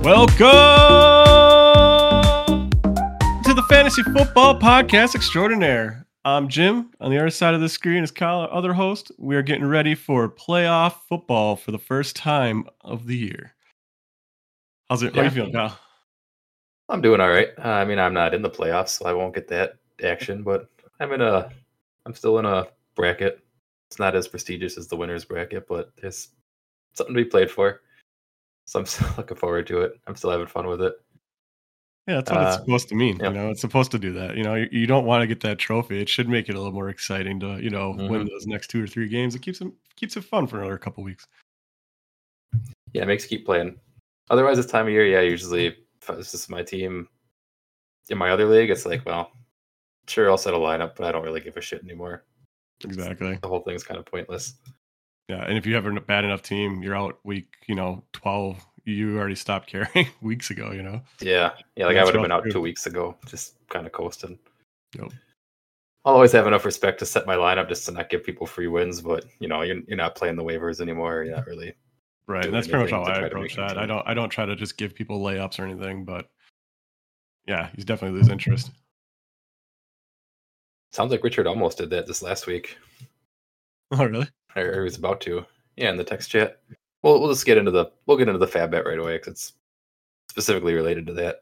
Welcome to the Fantasy Football Podcast Extraordinaire. I'm Jim. On the other side of the screen is Kyle, our other host. We are getting ready for playoff football for the first time of the year. How are you feeling, Kyle? I'm doing all right. I mean, I'm not in the playoffs, so I won't get that action, but I'm still in a bracket. It's not as prestigious as the winner's bracket, but it's something to be played for. So I'm still looking forward to it. I'm still having fun with it. Yeah, that's what it's supposed to mean. Yep. You know, it's supposed to do that. You know, you don't want to get that trophy. It should make it a little more exciting to, win those next 2 or 3 games. It keeps it fun for another couple weeks. Yeah, it makes you keep playing. Otherwise, this time of year, usually if it's just my team in my other league, it's like, well, sure, I'll set a lineup, but I don't really give a shit anymore. Exactly. The whole thing's kind of pointless. Yeah, and if you have a bad enough team, you're out week, 12. You already stopped caring weeks ago, Yeah, like I would have been out 2 weeks ago, just kind of coasting. Yep. I'll always have enough respect to set my lineup just to not give people free wins, but you're not playing the waivers anymore. You're not really right. And that's pretty much how I approach that. I don't try to just give people layups or anything, but yeah, he's definitely lose interest. Sounds like Richard almost did that this last week. Oh, really? Or he was about to. Yeah, in the text chat. We'll just get into the fab bet right away because it's specifically related to that.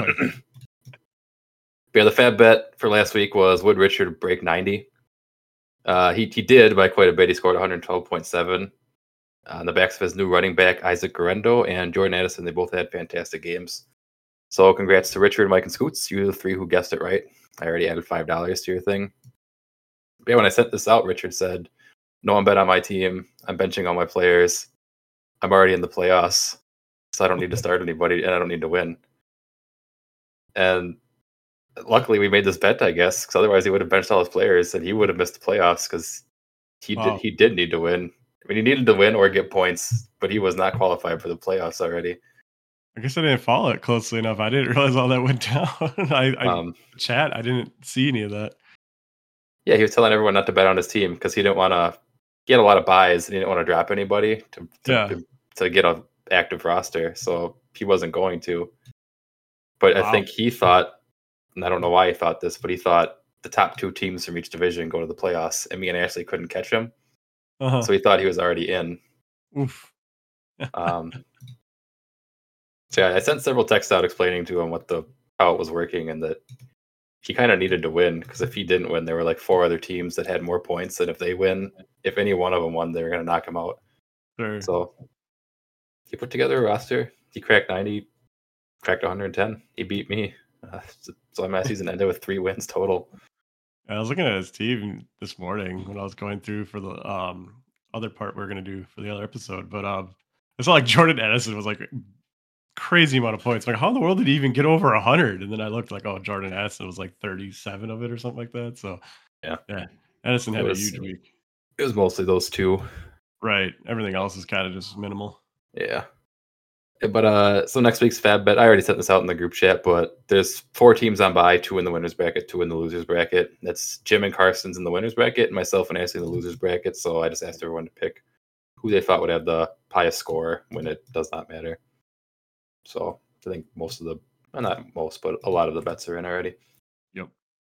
Yeah, the fab bet for last week was would Richard break 90? He did by quite a bit. He scored 112.7 on the backs of his new running back Isaac Guerrero and Jordan Addison. They both had fantastic games. So congrats to Richard, Mike, and Scoots. You're the three who guessed it right. I already added $5 to your thing. But yeah, when I sent this out, Richard said, "No one bet on my team. I'm benching all my players. I'm already in the playoffs, so I don't need to start anybody, and I don't need to win." And luckily, we made this bet, I guess, because otherwise he would have benched all his players, and he would have missed the playoffs because he did need to win. I mean, he needed to win or get points, but he was not qualified for the playoffs already. I guess I didn't follow it closely enough. I didn't realize all that went down. I didn't see any of that. Yeah, he was telling everyone not to bet on his team because he didn't want to. He had a lot of buys and he didn't want to drop anybody to get an active roster, so he wasn't going to. But I think he thought, and I don't know why he thought this, but he thought the top 2 teams from each division go to the playoffs, and me and Ashley couldn't catch him. So he thought he was already in. Oof. So yeah, I sent several texts out explaining to him how it was working and that he kind of needed to win because if he didn't win, there were like 4 other teams that had more points, and if they win, if any one of them won, they were going to knock him out. Sure. So he put together a roster. He cracked 90, cracked 110. He beat me. So my season ended with 3 wins total. I was looking at his team this morning when I was going through for the other part we're going to do for the other episode, but it's not like Jordan Addison was like crazy amount of points. Like, how in the world did he even get over 100? And then I looked like, oh, Jordan Addison was like 37 of it or something like that. So yeah, Addison had a huge week. It was mostly those 2, right? Everything else is kind of just minimal. Yeah, but so next week's fab bet, I already sent this out in the group chat, but there's 4 teams on bye, 2 in the winners bracket, 2 in the losers bracket. That's Jim and Carson's in the winners bracket, and myself and Ashley in the losers bracket. So I just asked everyone to pick who they thought would have the highest score when it does not matter. So I think not most, but a lot of the bets are in already. Yep.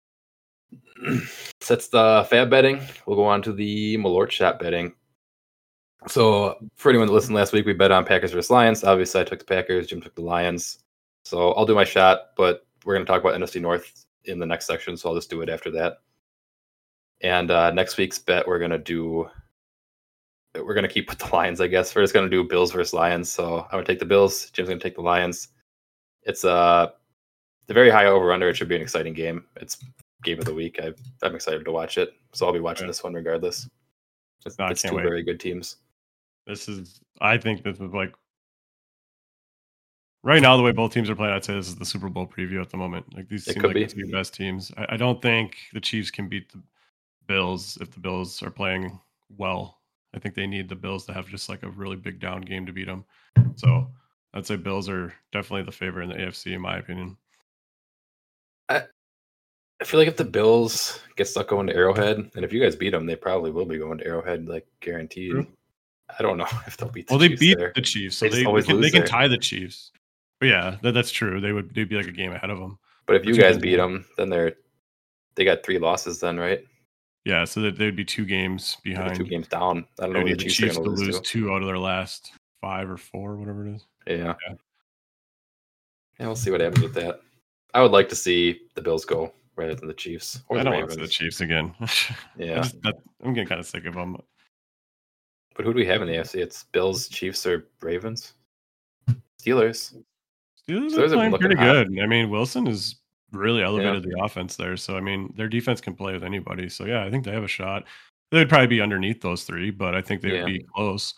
So that's the fab betting. We'll go on to the Malort shot betting. So for anyone that listened last week, we bet on Packers versus Lions. Obviously, I took the Packers. Jim took the Lions. So I'll do my shot, but we're going to talk about NFC North in the next section, so I'll just do it after that. And next week's bet, we're going to keep with the Lions, I guess. We're just going to do Bills versus Lions. So I'm going to take the Bills. Jim's going to take the Lions. It's the very high over-under. It should be an exciting game. It's game of the week. I'm excited to watch it. So I'll be watching this one regardless. It's 2 very good teams. I think this is like right now the way both teams are playing. I'd say this is the Super Bowl preview at the moment. Like these seem like the 2 best teams. I don't think the Chiefs can beat the Bills if the Bills are playing well. I think they need the Bills to have just like a really big down game to beat them. So I'd say Bills are definitely the favorite in the AFC, in my opinion. I feel like if the Bills get stuck going to Arrowhead, and if you guys beat them, they probably will be going to Arrowhead, like guaranteed. True. I don't know if they'll beat the Chiefs. Well, they beat the Chiefs, so they can tie the Chiefs. But yeah, that's true. They'd be like a game ahead of them. But if you 2 guys games beat ahead. them, then they got 3 losses then, right? Yeah, so they'd be 2 games They're 2 behind. games down. I don't They know would who the need the Chiefs are Chiefs going to to lose lose to. 2 out of their last 5 or 4, whatever it is. Yeah. Yeah. Yeah, we'll see what happens with that. I would like to see the Bills go rather than the Chiefs or I the don't want to see the Ravens. Chiefs again. Yeah. I'm getting kind of sick of them. But who do we have in the AFC? It's Bills, Chiefs, or Ravens? Steelers. Steelers are Steelers have been playing looking pretty hot. good. I mean, Wilson has really Yeah. elevated the offense there. So, I mean, their defense can play with anybody. So, yeah, I think they have a shot. They'd probably be underneath those 3, but I think they would Yeah. be close.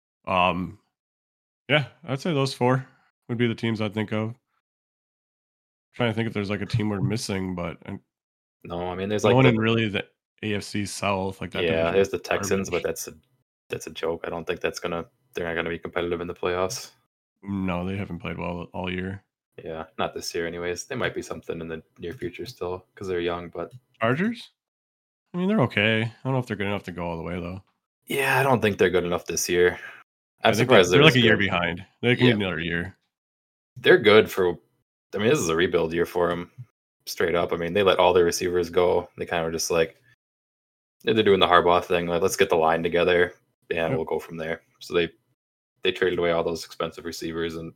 Yeah, I'd say those 4 would be the teams I'd think of. Trying to think if there's like a team we're missing, but No, I mean there's no like one in the really the AFC South, like that yeah, division. there's the Texans, but Garbage. that's a joke. I don't think they're not gonna be competitive in the playoffs. No, they haven't played well all year. Yeah, not this year anyways. They might be something in the near future still because they're young, but Chargers? I mean, they're okay. I don't know if they're good enough to go all the way though. yeah, I don't think they're good enough this year. I'm I think surprised they're they're like this a year good. behind. They can Yeah, need another year. they're good for. I mean, this is a rebuild year for them, straight up. I mean, they let all their receivers go. They kind of were just like they're doing the Harbaugh thing. Like, let's get the line together, and Yep. we'll go from there. So they traded away all those expensive receivers, and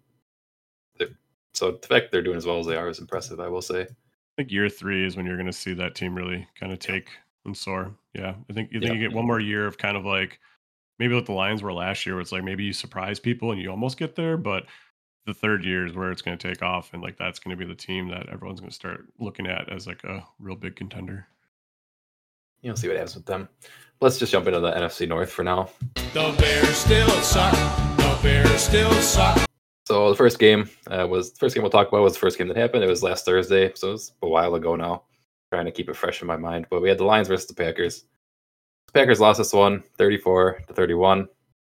so the fact they're doing as well as they are is impressive. I will say. I think year 3 is when you're going to see that team really kind of take and soar. Yeah, I think you Yep. get one more year of kind of like maybe what the Lions were last year, where it's like maybe you surprise people and you almost get there, but the 3rd year is where it's going to take off, and like that's going to be the team that everyone's going to start looking at as like a real big contender. You'll see what happens with them. Let's just jump into the NFC North for now. The Bears still suck. The Bears still suck. So the first game we'll talk about was the first game that happened. It was last Thursday, so it was a while ago now. Trying to keep it fresh in my mind, but we had the Lions versus the Packers. The Packers lost this one, 34-31.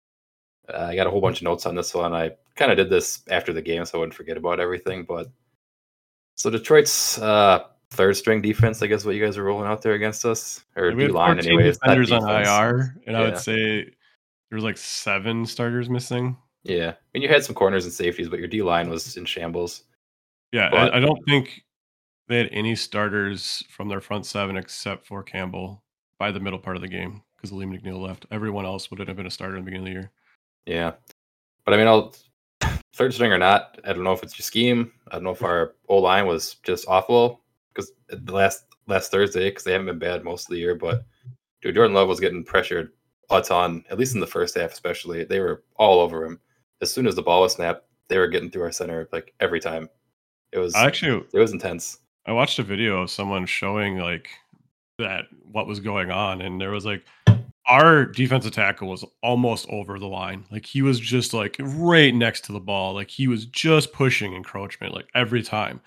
I got a whole bunch of notes on this one. I kind of did this after the game, so I wouldn't forget about everything. But so Detroit's third string defense, I guess, what you guys are rolling out there against us, or We D had line, 14 anyways. Not defenders on defense. IR, and I would Yeah. say there's like 7 starters missing. Yeah, I mean, you had some corners and safeties, but your D line was in shambles. Yeah, But- I don't think they had any starters from their front 7 except for Campbell by the middle part of the game because Lee McNeil left. Everyone else would have been a starter in the beginning of the year. Yeah, but I mean, third string or not, I don't know if it's your scheme. I don't know if our O line was just awful because the last Thursday, because they haven't been bad most of the year. But dude, Jordan Love was getting pressured a ton, at least in the first half, especially. They were all over him. As soon as the ball was snapped, they were getting through our center like every time. It was intense. I watched a video of someone showing like that what was going on, and there was like our defensive tackle was almost over the line. Like he was just like right next to the ball. Like he was just pushing encroachment like every time.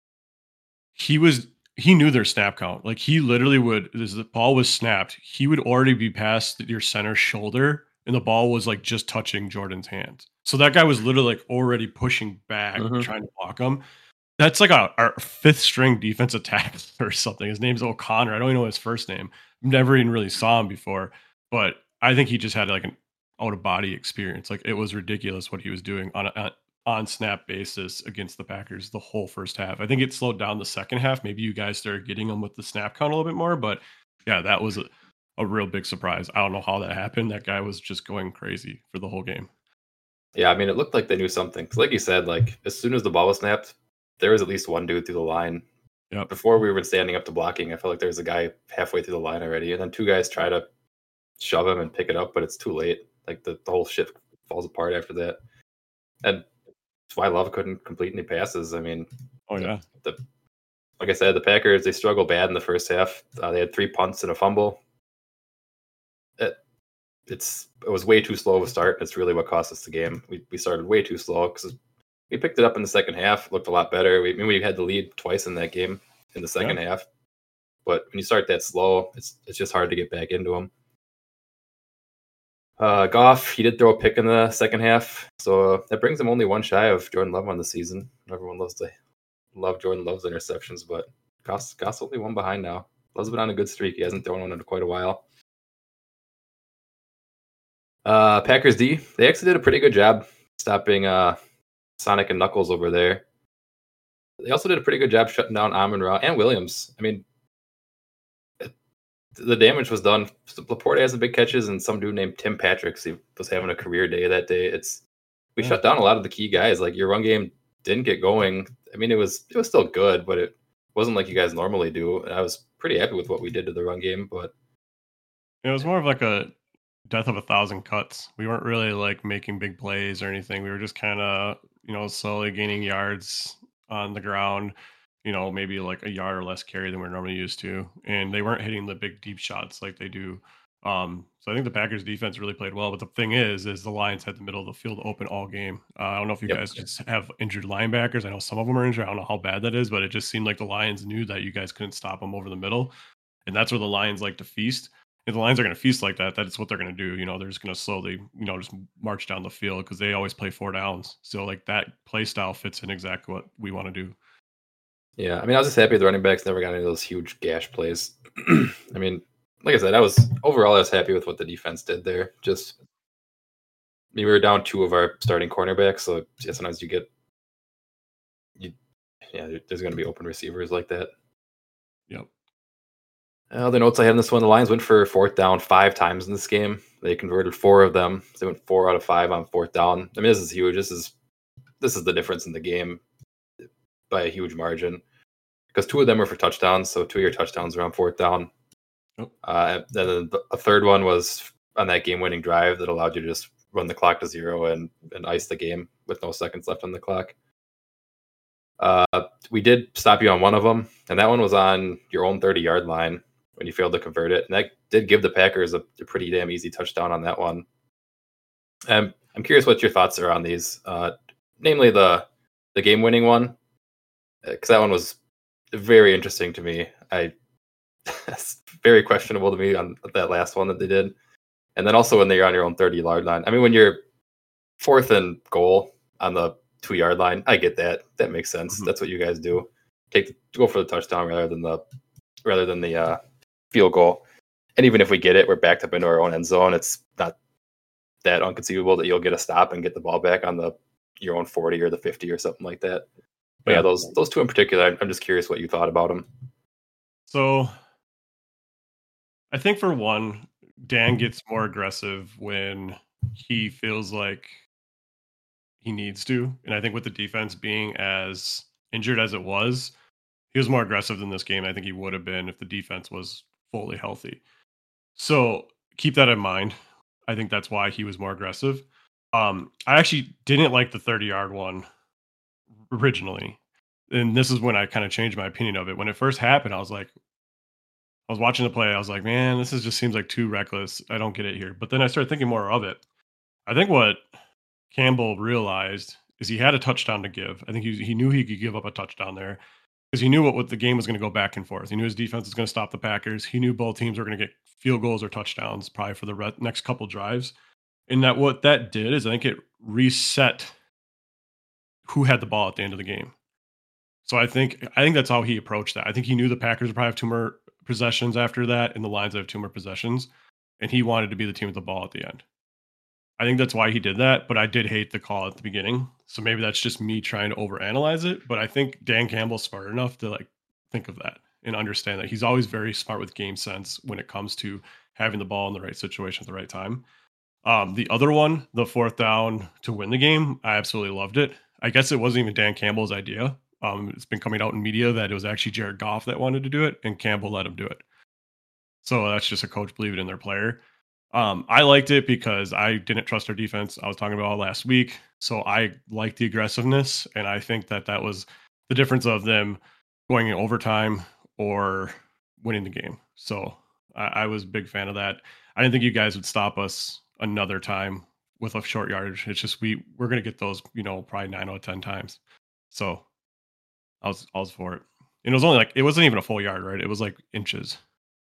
He knew their snap count. Like he literally would, as the ball was snapped, he would already be past your center shoulder and the ball was like just touching Jordan's hand. So that guy was literally like already pushing back, trying to block him. That's like our 5th string defensive tackle or something. His name's O'Connor. I don't even know his first name. Never even really saw him before, but I think he just had like an out of body experience. Like it was ridiculous what he was doing on snap basis against the Packers the whole first half. I think it slowed down the second half. Maybe you guys started getting him with the snap count a little bit more, but yeah, that was a real big surprise. I don't know how that happened. That guy was just going crazy for the whole game. Yeah, I mean, it looked like they knew something. 'Cause like you said, like as soon as the ball was snapped, there was at least one dude through the line. Yep. Before we were standing up to blocking, I felt like there was a guy halfway through the line already, and then 2 guys try to shove him and pick it up, but it's too late. Like the whole shit falls apart after that. And that's why Love couldn't complete any passes. I mean, yeah. Like I said, the Packers, they struggled bad in the first half. They had 3 punts and a fumble. It was way too slow of a start. It's really what cost us the game. We started way too slow because we picked it up in the second half. Looked a lot better. We had the lead twice in that game in the second half. But when you start that slow, it's just hard to get back into them. Goff, he did throw a pick in the second half, so that brings him only 1 shy of Jordan Love on the season. Everyone loves to love Jordan Love's interceptions, but Goff's only 1 behind now. Love's been on a good streak. He hasn't thrown one in quite a while. Packers D, they actually did a pretty good job stopping Sonic and Knuckles over there. They also did a pretty good job shutting down Amon-Ra and Williams. I mean, the damage was done. Laporte has some big catches, and some dude named Tim Patrick was having a career day that day. We shut down a lot of the key guys. Like, your run game didn't get going. I mean, it was still good, but it wasn't like you guys normally do. And I was pretty happy with what we did to the run game, but it was more of like a death of 1,000 cuts. We weren't really like making big plays or anything. We were just kind of, slowly gaining yards on the ground, maybe like a yard or less carry than we're normally used to. And they weren't hitting the big deep shots like they do. So I think the Packers defense really played well. But the thing is the Lions had the middle of the field open all game. I don't know if you guys just have injured linebackers. I know some of them are injured. I don't know how bad that is, but it just seemed like the Lions knew that you guys couldn't stop them over the middle. And that's where the Lions like to feast. If the Lions are going to feast like that, that's what they're going to do. They're just going to slowly, just march down the field because they always play 4 downs. So like that play style fits in exactly what we want to do. Yeah, I mean, I was just happy the running backs never got any of those huge gash plays. I mean, like I said, I was happy with what the defense did there. Just, we were down 2 of our starting cornerbacks, so sometimes there's going to be open receivers like that. Yep. The notes I have in this one, the Lions went for 4th down 5 times in this game. They converted 4 of them. So they went 4 out of 5 on 4th down. I mean, this is huge. This is the difference in the game by a huge margin, because 2 of them were for touchdowns. So 2 of your touchdowns were on 4th down. Then a third one was on that game-winning drive that allowed you to just run the clock to 0 and ice the game with no seconds left on the clock. We did stop you on one of them, and that one was on your own 30-yard line when you failed to convert it. And that did give the Packers a pretty damn easy touchdown on that one. I'm curious what your thoughts are on these, namely the game-winning one, because that one was very interesting to me. It's very questionable to me on that last one that they did. And then also when they're on your own 30-yard line. I mean, when you're 4th and goal on the 2-yard line, I get that. That makes sense. Mm-hmm. That's what you guys do. Go for the touchdown rather than the field goal. And even if we get it, we're backed up into our own end zone. It's not that unconceivable that you'll get a stop and get the ball back on your own 40 or the 50 or something like that. But yeah, those 2 in particular, I'm just curious what you thought about them. So I think for one, Dan gets more aggressive when he feels like he needs to. And I think with the defense being as injured as it was, he was more aggressive than this game. I think he would have been if the defense was fully healthy. So keep that in mind. I think that's why he was more aggressive. I actually didn't like the 30-yard one originally. And this is when I kind of changed my opinion of it. When it first happened, I was watching the play. I was like, man, this just seems like too reckless. I don't get it here. But then I started thinking more of it. I think what Campbell realized is he had a touchdown to give. I think he knew he could give up a touchdown there because he knew what the game was going to go back and forth. He knew his defense was going to stop the Packers. He knew both teams were going to get field goals or touchdowns probably for the next couple drives. And that what that did is I think it reset who had the ball at the end of the game. So I think that's how he approached that. I think he knew the Packers would probably have 2 more possessions after that, and the Lions would have 2 more possessions, and he wanted to be the team with the ball at the end. I think that's why he did that, but I did hate the call at the beginning. So maybe that's just me trying to overanalyze it, but I think Dan Campbell's smart enough to think of that and understand that he's always very smart with game sense when it comes to having the ball in the right situation at the right time. The other one, the 4th down to win the game, I absolutely loved it. I guess it wasn't even Dan Campbell's idea. It's been coming out in media that it was actually Jared Goff that wanted to do it, and Campbell let him do it. So that's just a coach believing in their player. I liked it because I didn't trust our defense. I was talking about it last week. So I liked the aggressiveness, and I think that was the difference of them going in overtime or winning the game. So I was a big fan of that. I didn't think you guys would stop us another time with a short yardage. It's just we're going to get those, probably 9 out of 10 times. So I was for it. And it was only it wasn't even a full yard, right? It was like inches.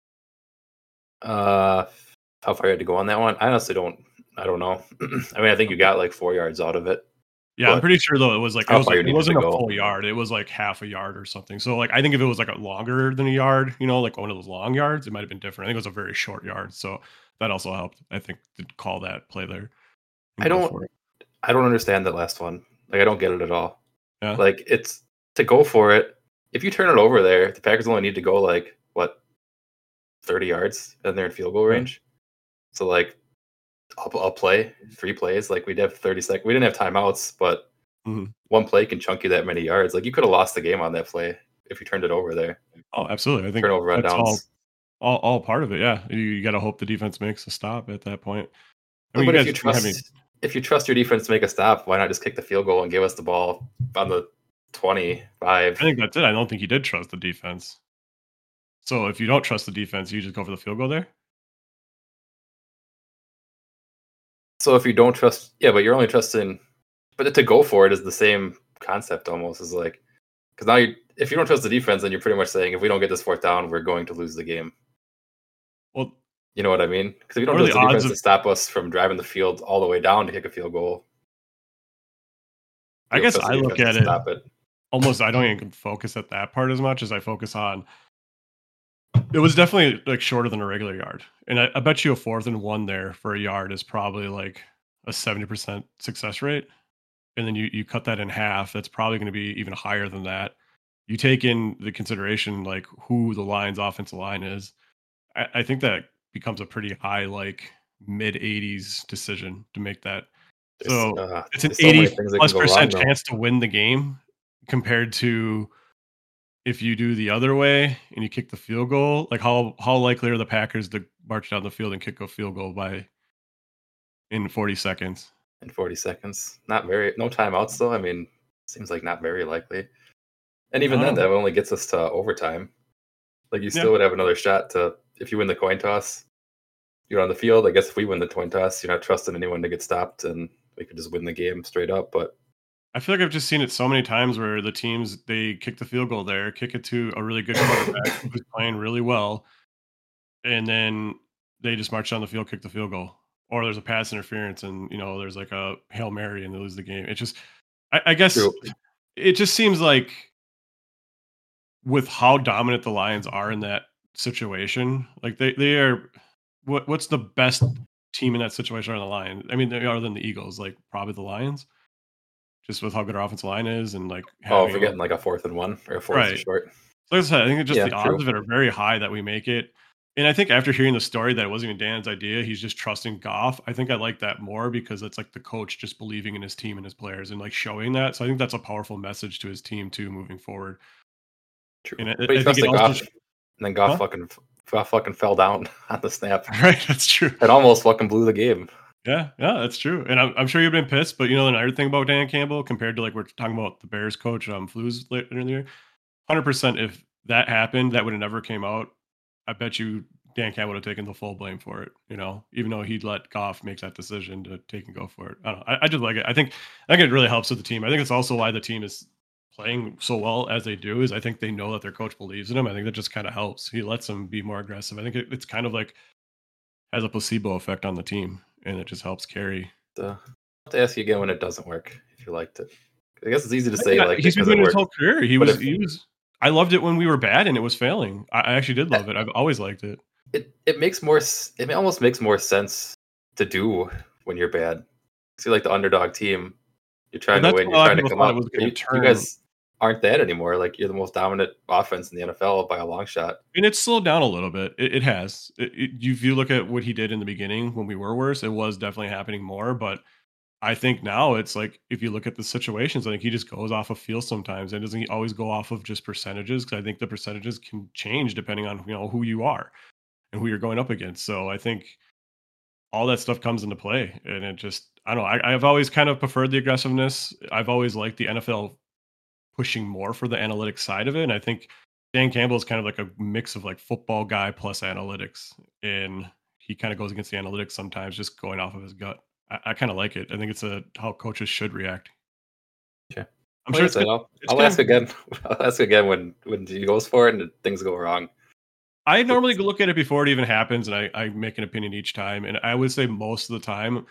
How far you had to go on that one? I honestly don't know. I mean, I think you got 4 yards out of it. Yeah, I'm pretty sure though it was it wasn't a full yard. It was half a yard or something. So I think if it was longer than a yard, one of those long yards, it might have been different. I think it was a very short yard. So that also helped, I think, to call that play there. I don't understand that last one. Like, I don't get it at all. Yeah. Like, it's to go for it. If you turn it over there, the Packers only need to go like what 30 yards, and they're in field goal Yeah. range. So like, I'll play 3 plays. Like, we'd have 30 seconds. We didn't have timeouts, but Mhm. one play can chunk you that many yards. Like, you could have lost the game on that play if you turned it over there. Oh, absolutely. I think Turnover that's rundowns. all part of it. Yeah, you got to hope the defense makes a stop at that point. I No, mean, but you if guys you didn't have any. trust your defense to make a stop, why not just kick the field goal and give us the ball on the 25? I think that's it. I don't think he did trust the defense. So if you don't trust the defense, you just go for the field goal there. So if you don't trust, yeah, but you're only trusting, but to go for it is the same concept almost. Is like, because now if you don't trust the defense, then you're pretty much saying if we don't get this 4th down, we're going to lose the game. Well, You know what I mean? Because if you don't what are trust the the odds defense of? to stop us from driving the field all the way down to kick a field goal, I you don't guess trust I the look defense at to it stop it. almost. I don't even focus at that part as much as I focus on. It was definitely like shorter than a regular yard, and I bet you a 4th and 1 there for a yard is probably like a 70% success rate. And then you cut that in half. That's probably going to be even higher than that. You take in the consideration like who the Lions' offensive line is. I think that becomes a pretty high, like mid 80s decision to make that. So it's an There's so many 80 things that can plus go wrong percent though. chance to win the game compared to if you do the other way and you kick the field goal. Like how likely are the Packers to march down the field and kick a field goal in 40 seconds? In 40 seconds, not very. No timeouts though. I mean, seems like not very likely. And I even don't then, know. that only gets us to overtime. Like, you Yeah. still would have another shot to, if you win the coin toss, you're on the field. I guess if we win the coin toss, you're not trusting anyone to get stopped, and we could just win the game straight up. But I feel like I've just seen it so many times where the teams they kick the field goal there, kick it to a really good quarterback who's playing really well, and then they just march down the field, kick the field goal, or there's a pass interference, and there's like a Hail Mary and they lose the game. It just, I guess, true. it just seems like with how dominant the Lions are in that situation, like they are. What's the best team in that situation on the line? I mean, other than the Eagles, like probably the Lions, just with how good our offensive line is and like Oh, if we're having getting like a 4th and 1 or a 4th and right. short. Like I said, I think it's just Yeah, the odds true. of it are very high that we make it. And I think after hearing the story that it wasn't even Dan's idea, he's just trusting Goff. I think I like that more because it's like the coach just believing in his team and his players and like showing that. So I think that's a powerful message to his team too moving forward. True. And But he I think it trusted also Goff, and then Goff huh? fucking fell down on the snap. Right, that's true. It almost fucking blew the game. Yeah, that's true. And I'm sure you've been pissed, but another thing about Dan Campbell compared to like we're talking about the Bears coach, Flus later in the year, 100% if that happened, that would have never came out. I bet you Dan Campbell would have taken the full blame for it, even though he'd let Goff make that decision to take and go for it. I don't know. I just like it. I think it really helps with the team. I think it's also why the team is playing so well as they do is I think they know that their coach believes in them. I think that just kind of helps. He lets them be more aggressive. I think it's kind of like has a placebo effect on the team and it just helps carry. I'll have to ask you again when it doesn't work, if you liked it. I guess it's easy to say like He's been because it doing his worked. whole career. He But was I loved it when we were bad and it was failing. I actually did love it. I've always liked it. It makes more. It almost makes more sense to do when you're bad. See, like the underdog team, you're trying to That's win. what a You're lot of trying to people come thought it up. was gonna You turn. guys aren't that anymore. Like, you're the most dominant offense in the NFL by a long shot. And it's slowed down a little bit. It has. If you look at what he did in the beginning when we were worse, it was definitely happening more. But I think now it's like if you look at the situations, I think he just goes off of feel sometimes, and doesn't he always go off of just percentages? Because I think the percentages can change depending on who you are and who you're going up against. So I think all that stuff comes into play, and it just I don't know. I've always kind of preferred the aggressiveness. I've always liked the NFL pushing more for the analytics side of it. And I think Dan Campbell is kind of like a mix of like football guy plus analytics. And he kind of goes against the analytics sometimes, just going off of his gut. I kind of like it. I think it's how coaches should react. Okay. I'm Like sure I it's said, good. I'll ask again. I'll ask again when he goes for it and things go wrong. I normally look at it before it even happens, and I make an opinion each time. And I would say most of the time,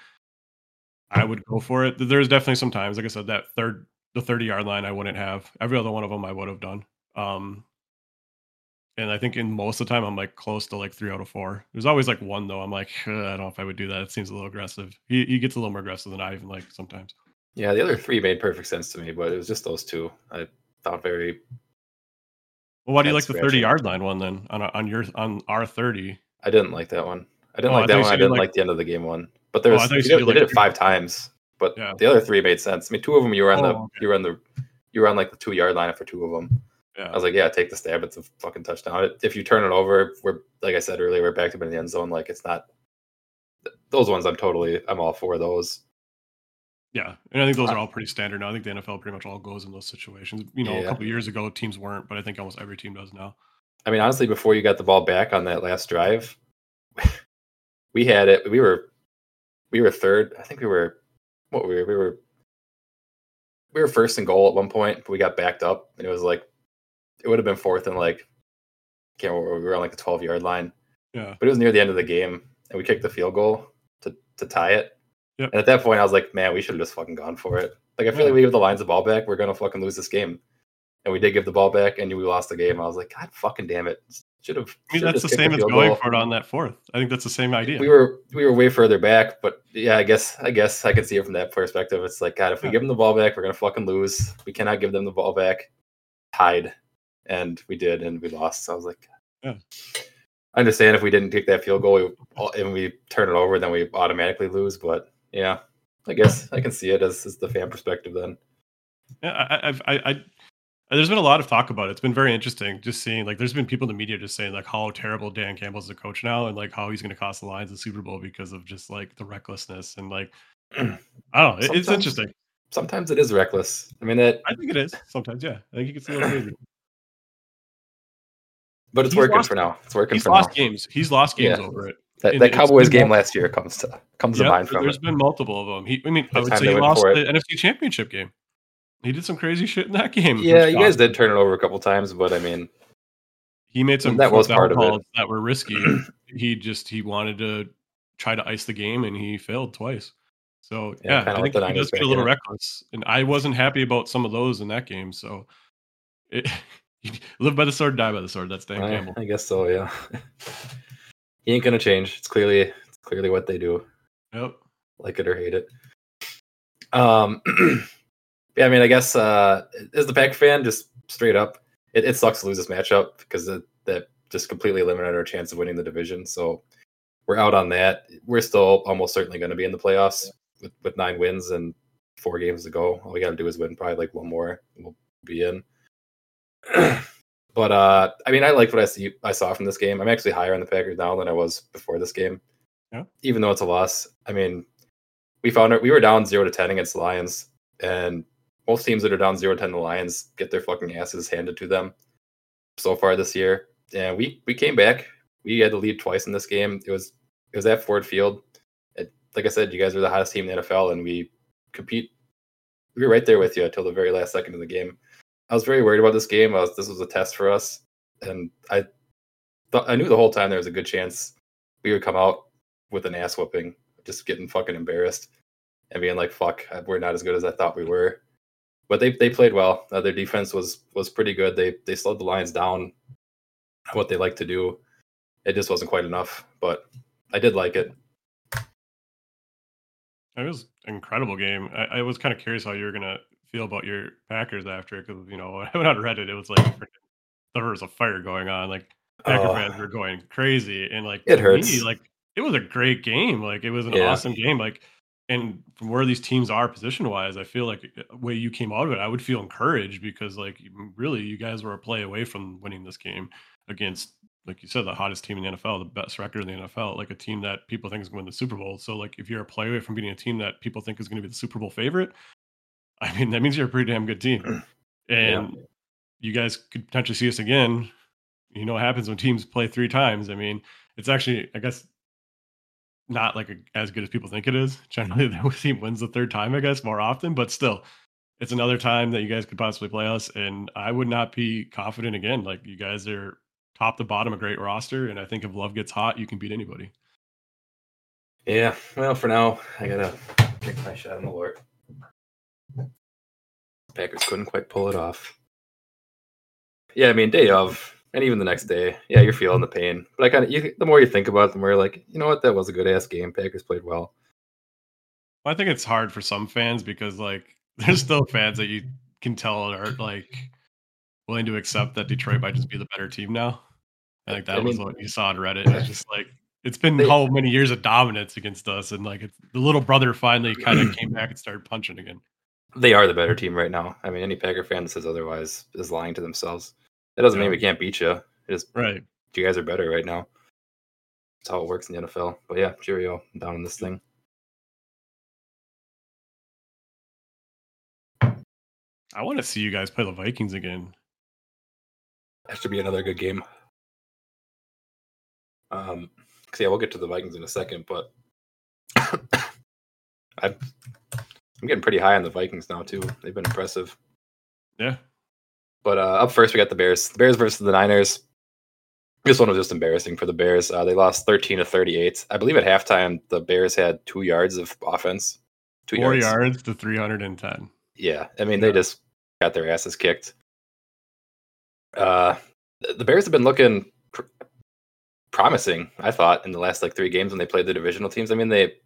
I would go for it. There's definitely some times, like I said, the 30-yard line I wouldn't have. Every other one of them I would have done. And I think in most of the time I'm like close to like 3 out of 4. There's always like one though. I'm like, I don't know if I would do that. It seems a little aggressive. He gets a little more aggressive than I even like sometimes. Yeah, the other three made perfect sense to me, but it was just those two I found very. Well, why do you like the head-scratching. 30-yard line one then on our 30? I didn't like that one. I didn't Oh, I like thought that you one. I said you didn't liked- like the end of the game one. But Oh, I there's thought you said you they did liked it 5 times, but Yeah. the other three made sense. I mean, two of them you were on Oh, okay. you were on like the 2-yard line for two of them. Yeah. I was like, yeah, take the stab. It's a fucking touchdown. If you turn it over, we're like I said earlier, we're back up in the end zone. Like it's not those ones. I'm all for those. Yeah, and I think those are all pretty standard now. I think the NFL pretty much all goes in those situations. You know, a Yeah. couple of years ago, teams weren't, but I think almost every team does now. I mean, honestly, before you got the ball back on that last drive, we had it. We were third. I think we were first and goal at one point, but we got backed up, and it was like it would have been fourth and like can't remember, we were on like the 12-yard line. Yeah, but it was near the end of the game, and we kicked the field goal to tie it. Yep. And at that point, I was like, man, we should have just fucking gone for it. Like I feel like we give the Lions the ball back, we're gonna fucking lose this game. And we did give the ball back, and we lost the game. I was like, God fucking damn it! Should have. I mean, that's the same as going for it on that fourth. I think that's the same idea. We were way further back, but yeah, I guess I can see it from that perspective. It's like, God, if we give them the ball back, we're gonna fucking lose. We cannot give them the ball back. Tied, and we did, and we lost. So I was like, yeah. I understand if we didn't kick that field goal and we turn it over, then we automatically lose. But yeah, I guess I can see it as the fan perspective then. Yeah, there's been a lot of talk about it. It's been very interesting just seeing, like, there's been people in the media just saying, like, how terrible Dan Campbell's a coach now and, like, how he's going to cost the Lions the Super Bowl because of just, like, the recklessness. And, like, I don't know. It's interesting. Sometimes it is reckless. I mean, I think it is. Sometimes, yeah. I think he gets a little crazy. But it's working for now. It's working for now. He's lost games over it. That Cowboys game last year comes to mind from There's been multiple of them. I would say he lost the NFC Championship game. He did some crazy shit in that game. Yeah, you guys did turn it over a couple times, but I mean, he made some that was part of it that were risky. he wanted to try to ice the game, and he failed twice. So yeah, I think he does get a little reckless, and I wasn't happy about some of those in that game. So live by the sword, die by the sword. That's Dan Campbell. I guess so. Yeah, he ain't gonna change. It's clearly what they do. Yep, like it or hate it. Yeah, I mean, I guess as the Packer fan, just straight up, it sucks to lose this matchup because that just completely eliminated our chance of winning the division. So we're out on that. We're still almost certainly going to be in the playoffs with 9 wins and 4 games to go. All we got to do is win probably like one more, and we'll be in. But I mean, I like what I saw from this game. I'm actually higher on the Packers now than I was before this game. Yeah. Even though it's a loss. I mean, we were down 0-10 against the Lions, and most teams that are down 0-10 the Lions get their fucking asses handed to them so far this year. And we came back. We had to lead twice in this game. It was at Ford Field. Like I said, you guys are the hottest team in the NFL, and we compete. We were right there with you until the very last second of the game. I was very worried about this game. This was a test for us, and I knew the whole time there was a good chance we would come out with an ass whooping, just getting fucking embarrassed and being like, "Fuck, we're not as good as I thought we were." But they played well. Their defense was pretty good. They slowed the Lions down. What they like to do, it just wasn't quite enough. But I did like it. It was an incredible game. I was kind of curious how you were gonna feel about your Packers after it, because when I went on Reddit, it was like there was a fire going on. Like Packer fans were going crazy, and like it hurts. Me, like it was a great game. Like it was an awesome game. Like. And from where these teams are position-wise, I feel like the way you came out of it, I would feel encouraged because, like, really, you guys were a play away from winning this game against, like you said, the hottest team in the NFL, the best record in the NFL, like a team that people think is going to win the Super Bowl. So, like, if you're a play away from beating a team that people think is going to be the Super Bowl favorite, I mean, that means you're a pretty damn good team. And you guys could potentially see us again. You know what happens when teams play 3 times. I mean, it's actually, I guess, not like as good as people think it is. Generally, the team wins the 3rd time, I guess, more often, but still, it's another time that you guys could possibly play us, and I would not be confident again. Like, you guys are top to bottom a great roster, and I think if Love gets hot, you can beat anybody. Yeah, well, for now, I gotta take my shot in the Lord. Packers couldn't quite pull it off. Yeah, I mean, day of. And even the next day, yeah, you're feeling the pain. But the more you think about it, the more you're like, you know what, that was a good ass game. Packers played well. I think it's hard for some fans because like there's still fans that you can tell are like willing to accept that Detroit might just be the better team now. I think I that was mean, what you saw on Reddit. It's just like it's been they how many years of dominance against us, and like it's, the little brother finally kind of came back and started punching again. they are the better team right now. I mean, any Packer fan that says otherwise is lying to themselves. That doesn't mean Yeah, we can't beat you. It just right. you guys are better right now. That's how it works in the NFL. But yeah, cheerio, I'm down in this thing. I want to see you guys play the Vikings again. That should be another good game. Cause yeah, we'll get to the Vikings in a second, but I'm getting pretty high on the Vikings now too. They've been impressive. Yeah, But up first, we got the Bears. The Bears versus the Niners. This one was just embarrassing for the Bears. They lost 13-38. I believe at halftime, the Bears had 2 yards of offense. 2 4 yards. yards to 310. Yeah, I mean, Yeah. they just got their asses kicked. The Bears have been looking promising, I thought, in the last like 3 games when they played the divisional teams. I mean, they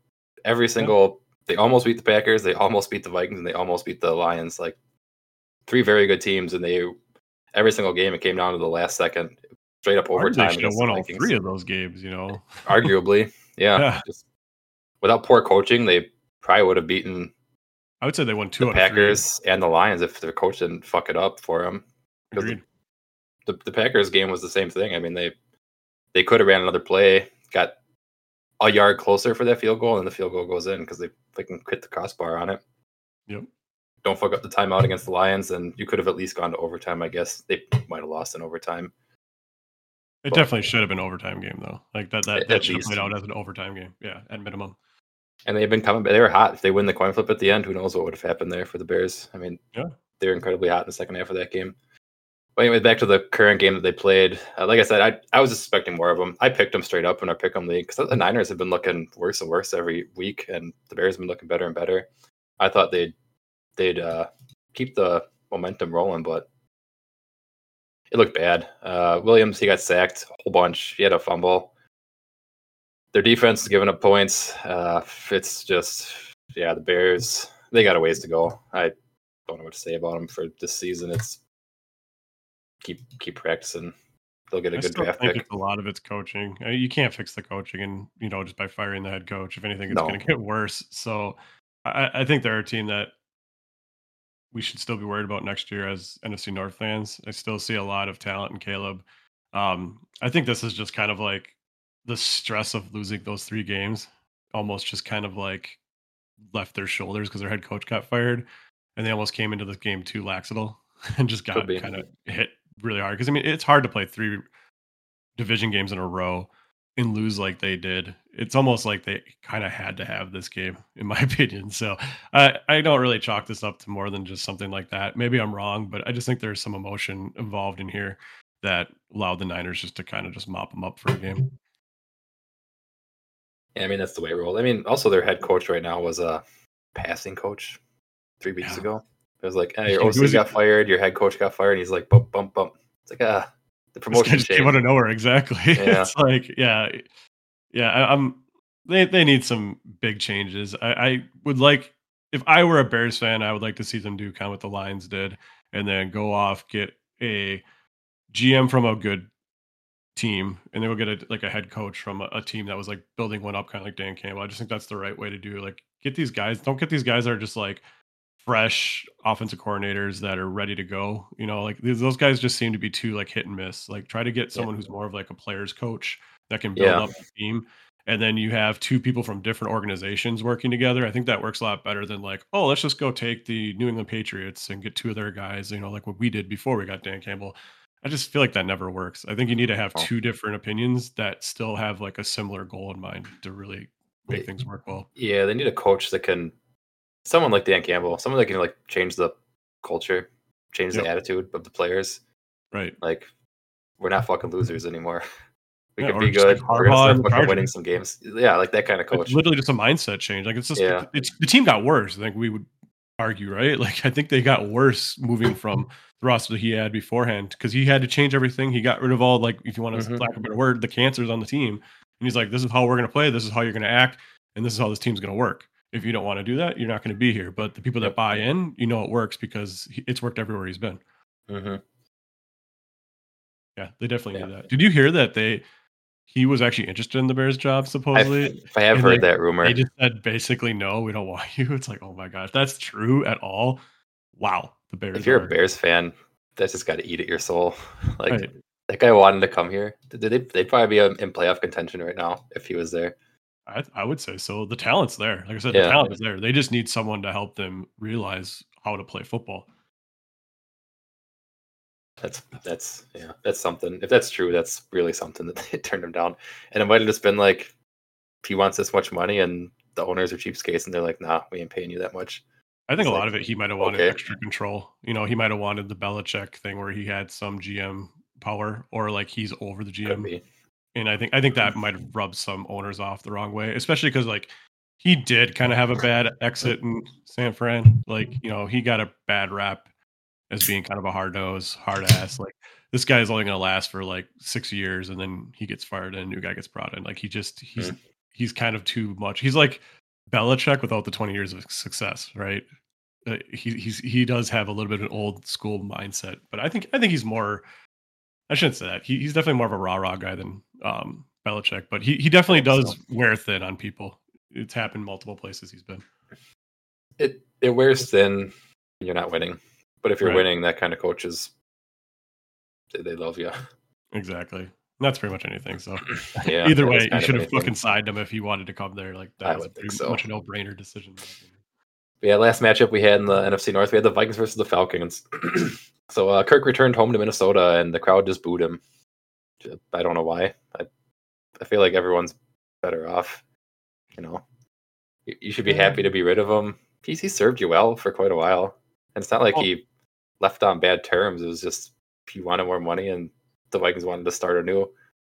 almost beat the Packers, they almost beat the Vikings, and they almost beat the Lions. Like 3 very good teams, and every single game it came down to the last second, straight up They overtime should have against the won all Vikings. 3 of those games. You know, Arguably, yeah. Yeah. Just without poor coaching, they probably would have beaten I would say they won 2 the out of 3. Packers and the Lions if their coach didn't fuck it up for them. Agreed. The Packers game was the same thing. I mean, they could have ran another play, got a yard closer for that field goal, and the field goal goes in because they fucking hit the crossbar on it. Yep. Don't fuck up the timeout against the Lions, and you could have at least gone to overtime. I guess they might have lost in overtime. It definitely should have been an overtime game though. Like that should have least. played out as an overtime game. Yeah, at minimum. And they've been coming, but they were hot. If they win the coin flip at the end, who knows what would have happened there for the Bears? I mean, Yeah. they were incredibly hot in the second half of that game. But anyway, back to the current game that they played. Like I said, I was expecting more of them. I picked them straight up in our pick'em league because the Niners have been looking worse and worse every week, and the Bears have been looking better and better. I thought they'd keep the momentum rolling, but it looked bad. Williams, he got sacked a whole bunch. He had a fumble. Their defense is giving up points. It's just, the Bears, they got a ways to go. I don't know what to say about them for this season. It's keep practicing. They'll get a good draft think pick. it's a lot of it's coaching. You can't fix the coaching, and just by firing the head coach. If anything, it's No. going to get worse. So I think they're a team that we should still be worried about next year as NFC North fans. I still see a lot of talent in Caleb. I think this is just kind of like the stress of losing those 3 games almost just kind of like left their shoulders because their head coach got fired, and they almost came into this game too laxative and just got Could be. kind of hit really hard. Because I mean, it's hard to play 3 division games in a row and lose like they did. It's almost like they kind of had to have this game, in my opinion. So I don't really chalk this up to more than just something like that. Maybe I'm wrong, but I just think there's some emotion involved in here that allowed the Niners just to kind of just mop them up for a game. Yeah, I mean, that's the way it rolled. I mean, also their head coach right now was a passing coach 3 weeks Yeah. ago. It was like, hey, Who your OC was it? got fired, your head coach got fired, and he's like, bump, bump, bump. It's like, the This promotion guy just came out changed. of nowhere. Exactly. Yeah. It's like, they need some big changes. I would like, if I were a Bears fan, I would like to see them do kind of what the Lions did and then go off, get a GM from a good team, and then we'll get a head coach from a team that was like building one up, kind of like Dan Campbell. I just think that's the right way to do. Like, get these guys. Don't get these guys that are just like fresh offensive coordinators that are ready to go. Like those guys just seem to be too like hit and miss. Like, try to get someone who's more of like a player's coach that can build up the team. And then you have 2 people from different organizations working together. I think that works a lot better than like, oh, let's just go take the New England Patriots and get 2 of their guys, like what we did before we got Dan Campbell. I just feel like that never works. I think you need to have 2 different opinions that still have like a similar goal in mind to really make things work well. Yeah, they need a coach that can, someone like Dan Campbell, someone that can like change the culture, change the attitude of the players. Right. Like, we're not fucking losers anymore. We Yeah, can or be just like good. We're gonna Harbaugh start and the fucking Chargers. winning some games. Yeah, like that kind of coach. It's literally just a mindset change. Like, it's just Yeah. it's the team got worse. I think we would argue, right? Like, I think they got worse moving from the roster that he had beforehand because he had to change everything. He got rid of all, like, if you want to lack a better word, the cancers on the team. And he's like, this is how we're going to play. This is how you're going to act. And this is how this team's going to work. If you don't want to do that, you're not going to be here. But the people that Yep. buy in, you know it works because it's worked everywhere he's been. Mm-hmm. Yeah, they definitely Yeah. do that. Did you hear that he was actually interested in the Bears job supposedly? I have And heard that rumor. they just said basically no, we don't want you. It's like, oh my gosh, that's true at all. Wow, the Bears. If you're a Bears fan, that's just got to eat at your soul. Like right. that guy wanted to come here. They'd probably be in playoff contention right now if he was there. I would say so. The talent's there. Like I said, Yeah. the talent is there. They just need someone to help them realize how to play football. That's something. If that's true, that's really something that they turned him down. And it might have just been like, he wants this much money, and the owners are cheapskates, and they're like, nah, we ain't paying you that much. I think It's a lot like, of it, he might have wanted okay. extra control. You know, he might have wanted the Belichick thing where he had some GM power, or like he's over the Could GM. be. And I think that might have rubbed some owners off the wrong way, especially because like he did kind of have a bad exit in San Fran. Like, you know, he got a bad rap as being kind of a hard nose, hard ass. Like this guy's only gonna last for like 6 years and then he gets fired and a new guy gets brought in. Like he's kind of too much. He's like Belichick without the 20 years of success, right? He does have a little bit of an old school mindset, but I think he's more. I shouldn't say that. He's definitely more of a rah guy than Belichick, but he definitely does wear thin on people. It's happened multiple places he's been. It wears thin when you're not winning, but if you're winning, that kind of coaches, they love you. Exactly. And that's pretty much anything. So yeah, either way, you should have fucking signed him if he wanted to come there. Like that was pretty much a no-brainer decision. Yeah, last matchup we had in the NFC North, we had the Vikings versus the Falcons. So Kirk returned home to Minnesota, and the crowd just booed him. I don't know why. I feel like everyone's better off. You know, you should be happy to be rid of him. He served you well for quite a while, and it's not like he left on bad terms. It was just he wanted more money, and the Vikings wanted to start anew.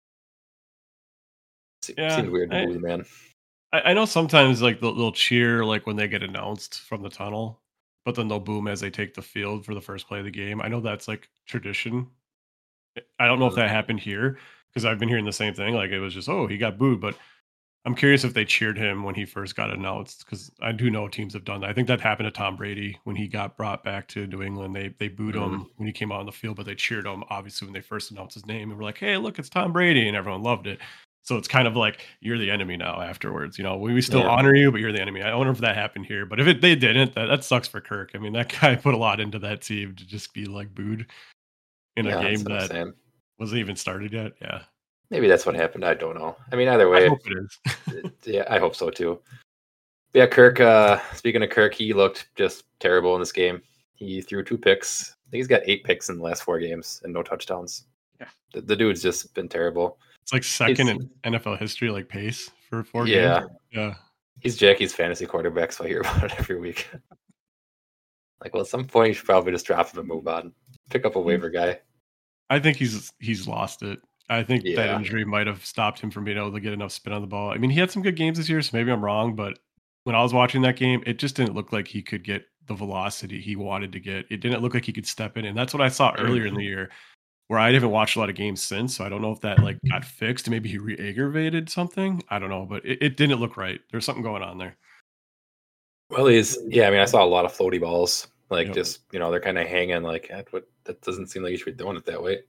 Seemed weird to boo the man. I know sometimes like they'll cheer like when they get announced from the tunnel, but then they'll boom as they take the field for the first play of the game. I know that's like tradition. I don't know if that happened here because I've been hearing the same thing. Like it was just, oh, he got booed, but I'm curious if they cheered him when he first got announced because I do know teams have done that. I think that happened to Tom Brady when he got brought back to New England. They booed him when he came out on the field, but they cheered him obviously when they first announced his name and were like, hey, look, it's Tom Brady, and everyone loved it. So it's kind of like you're the enemy now afterwards. You know, we still honor you, but you're the enemy. I wonder if that happened here. But if they didn't, that sucks for Kirk. I mean, that guy put a lot into that team to just be like booed in a game that wasn't even started yet. Yeah. Maybe that's what happened. I don't know. I mean, either way. I hope it is. Yeah, I hope so too. Yeah, Kirk, speaking of Kirk, he looked just terrible in this game. He threw 2 picks. I think he's got 8 picks in the last 4 games and no touchdowns. Yeah. The dude's just been terrible. It's like second in NFL history, like pace for 4 games. Yeah. He's Jackie's fantasy quarterback, so I hear about it every week. Like, well, at some point you should probably just drop him and move on. Pick up a waiver guy. I think he's lost it. I think that injury might have stopped him from being able to get enough spin on the ball. I mean, he had some good games this year, so maybe I'm wrong, but when I was watching that game, it just didn't look like he could get the velocity he wanted to get. It didn't look like he could step in, and that's what I saw earlier in the year, where I haven't watched a lot of games since, so I don't know if that like got fixed. Maybe he re-aggravated something. I don't know, but it didn't look right. There's something going on there. Well, I mean, I saw a lot of floaty balls, like just, you know, they're kind of hanging like, that doesn't seem like you should be doing it that way.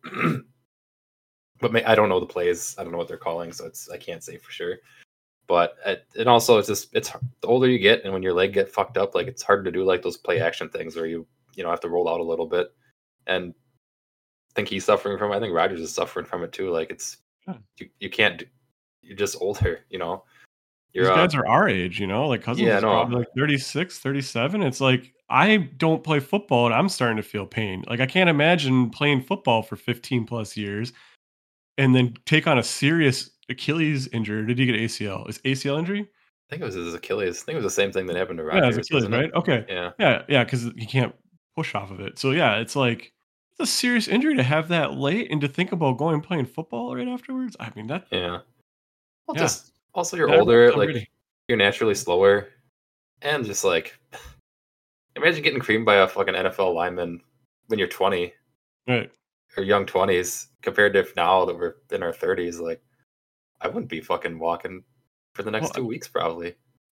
But I don't know the plays. I don't know what they're calling, so I can't say for sure. But and also it's the older you get, and when your leg get fucked up, like it's hard to do like those play action things where you have to roll out a little bit. And I think he's suffering from. I think Rodgers is suffering from it too. Like it's you can't. You're just older, you know. These guys are our age, you know. Like Cousins is probably like 36, 37. It's like I don't play football, and I'm starting to feel pain. Like I can't imagine playing football for 15 plus years. And then take on a serious Achilles injury. Did he get ACL? Is ACL injury? I think it was his Achilles. I think it was the same thing that happened to Rodgers. Yeah, his Achilles, right? Okay. Yeah, because he can't push off of it. So yeah, it's like it's a serious injury to have that late and to think about going and playing football right afterwards. I mean that. Yeah. Well, just also you're older, like you're naturally slower, and just like imagine getting creamed by a fucking NFL lineman when you're 20. Right. Or young 20s compared to if now that we're in our 30s, like I wouldn't be fucking walking for the next 2 weeks probably.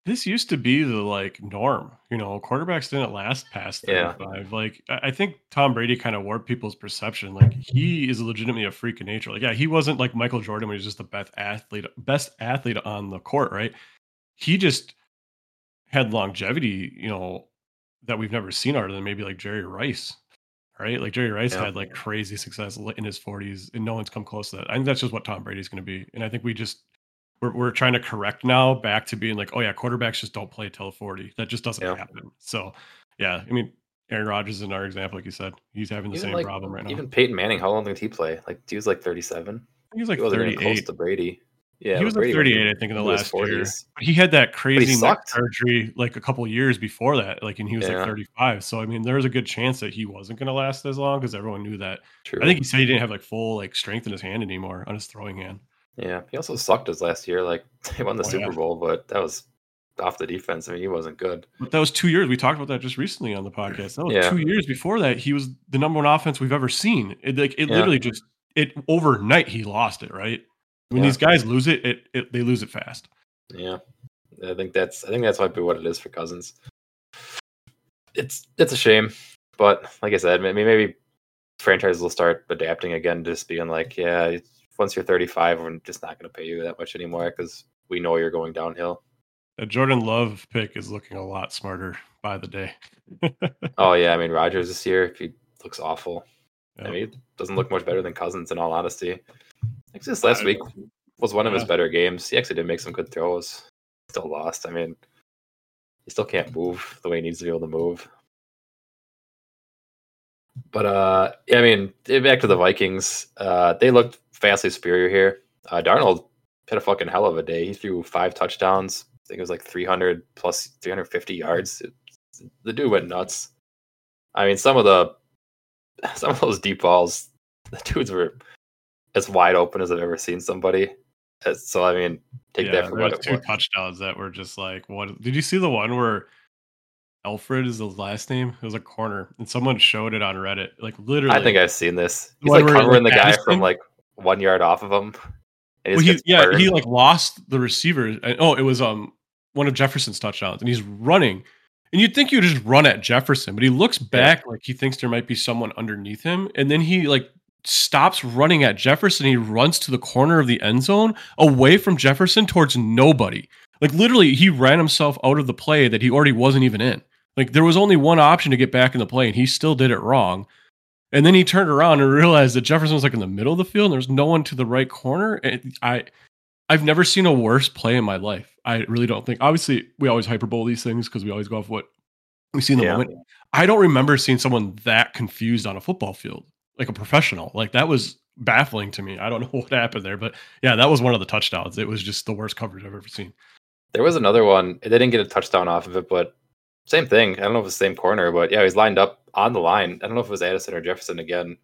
This used to be the norm. Quarterbacks didn't last past Yeah. 35. I think Tom Brady kind of warped people's perception. Like he is legitimately a freak of nature. Like, yeah, he wasn't like Michael Jordan when he was just the best athlete on the court, right? He just had longevity, that we've never seen other than maybe like Jerry Rice, right? Like Jerry Rice Yeah. had like crazy success in his 40s, and no one's come close to that. I think that's just what Tom Brady's going to be, and I think we're trying to correct now back to being like, oh yeah, quarterbacks just don't play till 40. That just doesn't Yeah. happen. So yeah, I mean, Aaron Rodgers is another example, like you said, he's having the same problem right now. Even Peyton Manning, how long did he play? Like he was like 37. He was like He wasn't even close 38. to Brady. Yeah, He was but like Brady 38, I think, in the into his last year. 40s. But he had that crazy neck sucked. surgery like a couple years before that, like, and he was like Yeah. 35. So I mean, there was a good chance that he wasn't going to last as long because everyone knew that. True. I think he said he didn't have like full like strength in his hand anymore on his throwing hand. Yeah, he also sucked his last year. Like they won the Oh, Super yeah. Bowl, but that was off the defense. I mean, he wasn't good. But that was 2 years. We talked about that just recently on the podcast. That was Yeah. 2 years before that. He was the number one offense we've ever seen. It Yeah. literally just overnight he lost it, right? When Yeah. these guys lose it, they lose it fast. Yeah, I think that might be what it is for Cousins. It's a shame, but like I said, maybe franchises will start adapting again, just being like, yeah, once you're 35, we're just not going to pay you that much anymore because we know you're going downhill. The Jordan Love pick is looking a lot smarter by the day. Oh yeah, I mean Rodgers this year, he looks awful. Yep. I mean, it doesn't look much better than Cousins in all honesty. Like this last week was one of his better games. He actually did make some good throws. Still lost. I mean, he still can't move the way he needs to be able to move. But yeah, I mean, back to the Vikings. They looked vastly superior here. Darnold had a fucking hell of a day. He threw 5 touchdowns. I think it was like 300 plus 350 yards. The dude went nuts. I mean, some of those deep balls, the dudes were as wide open as I've ever seen somebody. So I mean, take that for what it was. 2 touchdowns that were just like, what? Did you see the one where Alfred is the last name? It was a corner, and someone showed it on Reddit. Like literally, I think I've seen this. He's One like where, covering the guy Addison- from like 1 yard off of him. And Well, gets he burned. like lost the receiver. Oh, it was one of Jefferson's touchdowns, and he's running. And you'd think you would just run at Jefferson, but he looks back like he thinks there might be someone underneath him, and then he like stops running at Jefferson. He runs to the corner of the end zone, away from Jefferson towards nobody. Like literally, he ran himself out of the play that he already wasn't even in. Like there was only one option to get back in the play, and he still did it wrong. And then he turned around and realized that Jefferson was like in the middle of the field, and there's no one to the right corner. And I've never seen a worse play in my life. I really don't think. Obviously, we always hyperbole these things because we always go off what we see in the moment. I don't remember seeing someone that confused on a football field, like a professional. Like that was baffling to me. I don't know what happened there, but yeah, that was one of the touchdowns. It was just the worst coverage I've ever seen. There was another one. They didn't get a touchdown off of it, but same thing. I don't know if it's the same corner, but yeah, he's lined up on the line. I don't know if it was Addison or Jefferson again,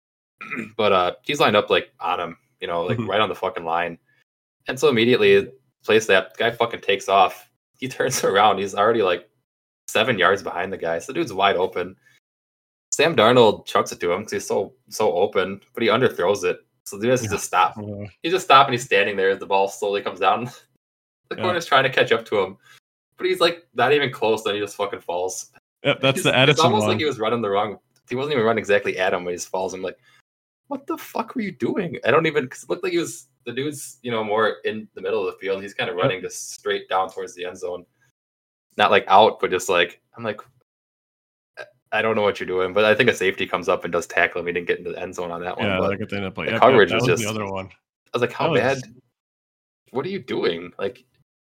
but he's lined up like on him, like right on the fucking line. And so immediately, place that guy fucking takes off. He turns around. He's already like 7 yards behind the guy. So the dude's wide open. Sam Darnold chucks it to him because he's so open, but he underthrows it. So the dude has to just stop. He just stops and he's standing there as the ball slowly comes down. The corner's trying to catch up to him, but he's like not even close. Then he just fucking falls. Yep, that's the Addison It's almost one. like he was running the wrong. He wasn't even running exactly at him when he just falls. I'm like, what the fuck were you doing? I don't even, because it looked like he was, the dude's, more in the middle of the field. He's kind of running just straight down towards the end zone. Not like out, but just like, I'm like, I don't know what you're doing, but I think a safety comes up and does tackle him. He didn't get into the end zone on that one. Yeah, but like at the end of the play. the coverage that was just the other one. I was like, how bad? What are you doing? Like,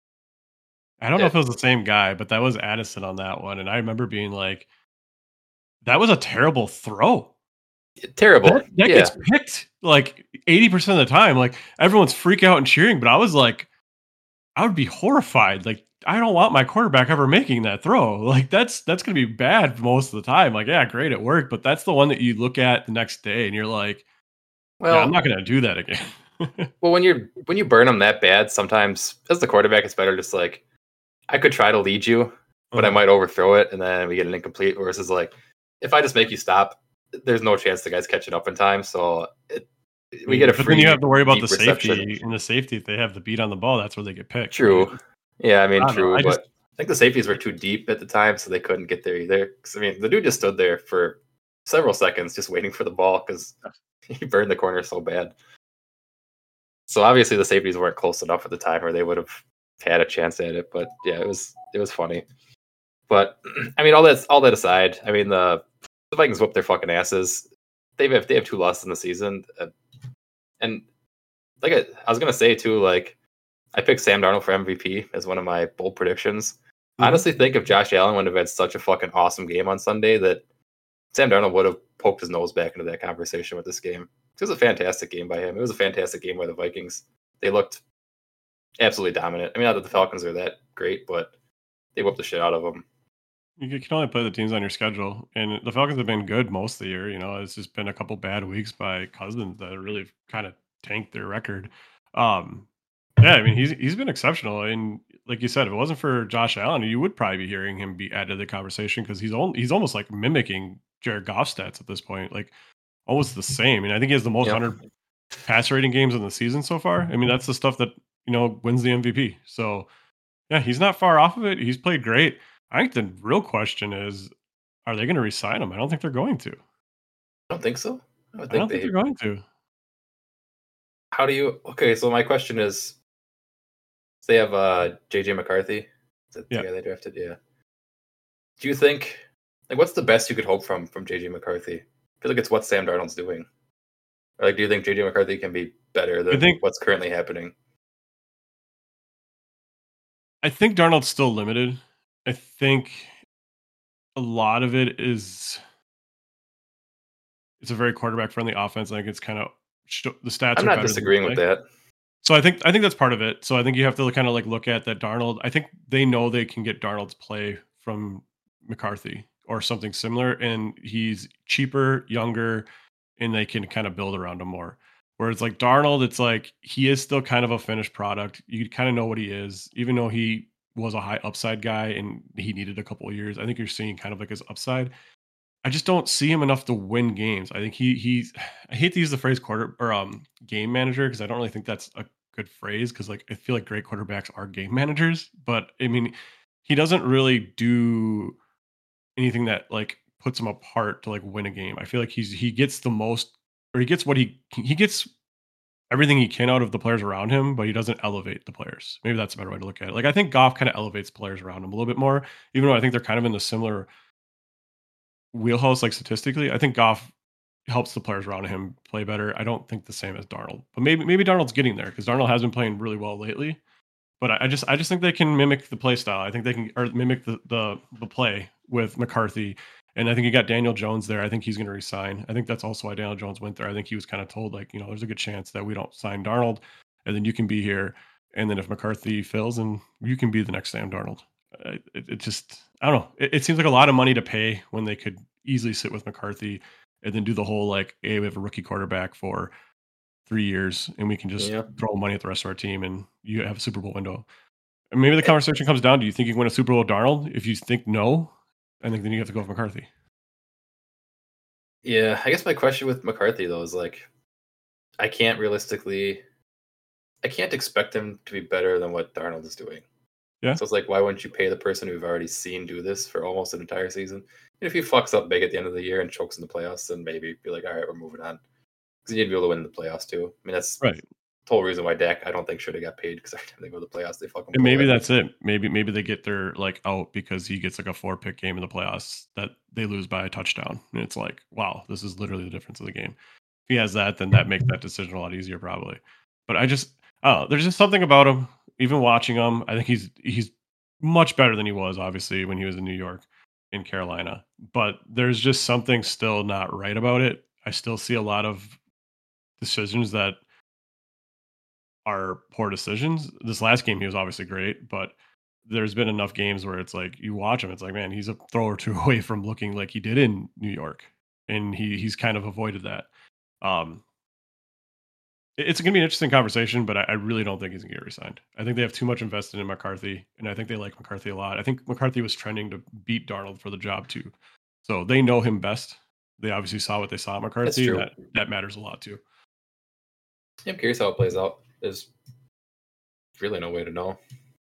I don't know if it was the same guy, but that was Addison on that one. And I remember being like, that was a terrible throw. Terrible. That gets picked like 80% of the time. Like everyone's freaking out and cheering, but I was like, I would be horrified. Like, I don't want my quarterback ever making that throw. Like that's gonna be bad most of the time. Like, yeah, great, it worked, but that's the one that you look at the next day and you're like, well, yeah, I'm not gonna do that again. Well, when you burn them that bad, sometimes as the quarterback, it's better just like, I could try to lead you, but I might overthrow it, and then we get an incomplete. Versus like, if I just make you stop, there's no chance the guy's catching up in time. So we get a free. But then you have to worry about the reception. safety. In the safety, if they have the beat on the ball, that's where they get picked. True. Right? Yeah, I mean, I don't know. true, I just but I think the safeties were too deep at the time, so they couldn't get there either. 'Cause, I mean, the dude just stood there for several seconds just waiting for the ball because he burned the corner so bad. So obviously the safeties weren't close enough at the time, or they would have had a chance at it. But yeah, it was funny. But I mean, all that aside, I mean the Vikings whoop their fucking asses. They have 2 losses in the season, and like I was gonna say too, like I picked Sam Darnold for MVP as one of my bold predictions. I honestly think if Josh Allen would have had such a fucking awesome game on Sunday, that Sam Darnold would have poked his nose back into that conversation with this game. It was a fantastic game by him. It was a fantastic game by the Vikings. They looked absolutely dominant. I mean, not that the Falcons are that great, but they whooped the shit out of them. You can only play the teams on your schedule, and the Falcons have been good most of the year. It's just been a couple bad weeks by Cousins that really kind of tanked their record. Um, yeah, I mean he's been exceptional, and like you said, if it wasn't for Josh Allen, you would probably be hearing him be added to the conversation because he's almost like mimicking Jared Goff stats at this point, like almost the same. And I think he has the most Yep. 100 pass rating games in the season so far. I mean, that's the stuff that wins the MVP. So yeah, he's not far off of it. He's played great. I think the real question is, are they going to resign him? I don't think they're going to. I don't think so. I would I don't think think they're going to. How do you? Okay, so my question is, they have JJ McCarthy. Is that the Yeah. guy they drafted? Yeah. Do you think, like, what's the best you could hope from JJ McCarthy? I feel like it's what Sam Darnold's doing. Or, like, do you think JJ McCarthy can be better than think- what's currently happening? I think Darnold's still limited. I think a lot of it is it's a very quarterback friendly offense. I think it's kind of the stats I'm are not better than disagreeing the with play. that. So I think that's part of it. So I think you have to kind of like look at that Darnold. I think they know they can get Darnold's play from McCarthy or something similar, and he's cheaper, younger, and they can kind of build around him more. Whereas like Darnold, it's like he is still kind of a finished product. You kind of know what he is, even though he was a high upside guy and he needed a couple of years. I think you're seeing kind of like his upside. I just don't see him enough to win games. I think he's I hate to use the phrase quarter or game manager because I don't really think that's a good phrase because like I feel like great quarterbacks are game managers, but I mean he doesn't really do anything that like puts him apart to like win a game. I feel like he gets the most or he gets what he gets everything he can out of the players around him, but he doesn't elevate the players. Maybe that's a better way to look at it. Like I think Goff kind of elevates players around him a little bit more, even though I think they're kind of in the similar wheelhouse, like statistically. I think Goff helps the players around him play better. I don't think the same as Darnold, but maybe Darnold's getting there because Darnold has been playing really well lately. But I just think they can mimic the play style. I think they can or mimic the play with McCarthy. And I think you got Daniel Jones there. I think he's going to resign. I think that's also why Daniel Jones went there. I think he was kind of told like, there's a good chance that we don't sign Darnold, and then you can be here. And then if McCarthy fails, and you can be the next Sam Darnold. It just I don't know. It seems like a lot of money to pay when they could easily sit with McCarthy and then do the whole like, hey, we have a rookie quarterback for 3 years and we can just Yeah. throw money at the rest of our team and you have a Super Bowl window. And maybe the conversation comes down, do you think you can win a Super Bowl with Darnold? If you think no, I think then you have to go with McCarthy. Yeah, I guess my question with McCarthy though is like, I can't expect him to be better than what Darnold is doing. Yeah. So it's like, why wouldn't you pay the person we've already seen do this for almost an entire season? And if he fucks up big at the end of the year and chokes in the playoffs, then maybe be like, all right, we're moving on. Because you need to be able to win the playoffs too. I mean, that's Right. the whole reason why Dak, I don't think, should have got paid because every time they go to the playoffs, they fucking And blow maybe it. that's it. Maybe they get their like out because he gets like a 4-pick game in the playoffs that they lose by a touchdown. And it's like, wow, this is literally the difference of the game. If he has that, then that makes that decision a lot easier probably. But I don't know, there's just something about him. Even watching him, I think he's much better than he was obviously when he was in New York, in Carolina. But there's just something still not right about it. I still see a lot of decisions that are poor decisions. This last game, he was obviously great, but there's been enough games where it's like you watch him, it's like, man, he's a throw or two away from looking like he did in New York, and he's kind of avoided that. Um, it's going to be an interesting conversation, but I really don't think he's going to get resigned. I think they have too much invested in McCarthy, and I think they like McCarthy a lot. I think McCarthy was trending to beat Darnold for the job too, so they know him best. They obviously saw what they saw at McCarthy. true. That matters a lot too. I'm curious how it plays out. There's really no way to know.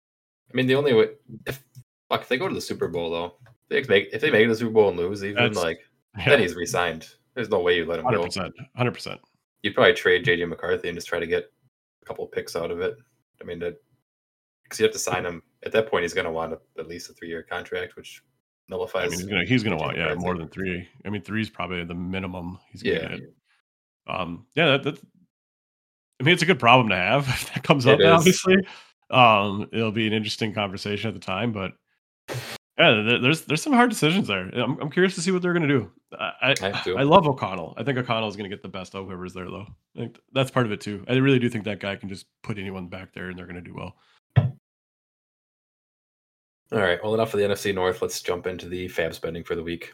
I mean, the only way if they go to the Super Bowl though, if they make it to the Super Bowl and lose, even That's then he's re-signed. There's no way you let him go. 100%. You'd probably trade JJ McCarthy and just try to get a couple of picks out of it. I mean, because you have to sign him at that point. He's going to want at least a 3-year contract, which nullifies. I mean, he's going to want more than 3. I mean, 3 is probably the minimum he's going to get. That's. I mean, it's a good problem to have if that comes up. Obviously, it'll be an interesting conversation at the time, but yeah, there's some hard decisions there. I'm curious to see what they're going to do. I love O'Connell. I think O'Connell is going to get the best of whoever's there, though. I think that's part of it too. I really do think that guy can just put anyone back there, and they're going to do well. All right. Well, enough of the NFC North. Let's jump into the fab spending for the week.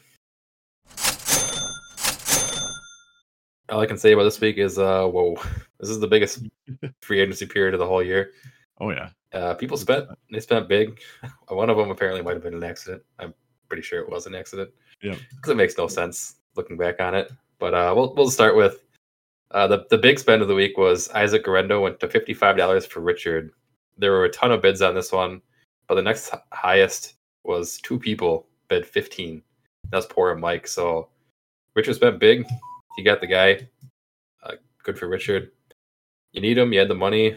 All I can say about this week is, whoa, this is the biggest free agency period of the whole year. Oh, yeah. People spent big. One of them apparently might have been an accident. I'm pretty sure it was an accident. Yeah. Because it makes no sense looking back on it. But we'll start with the big spend of the week was Isaac Guerendo went to $55 for Richard. There were a ton of bids on this one, but the next highest was 2 people bid 15. That's poor and Mike. So Richard spent big. He got the guy. Good for Richard. You need him. You had the money.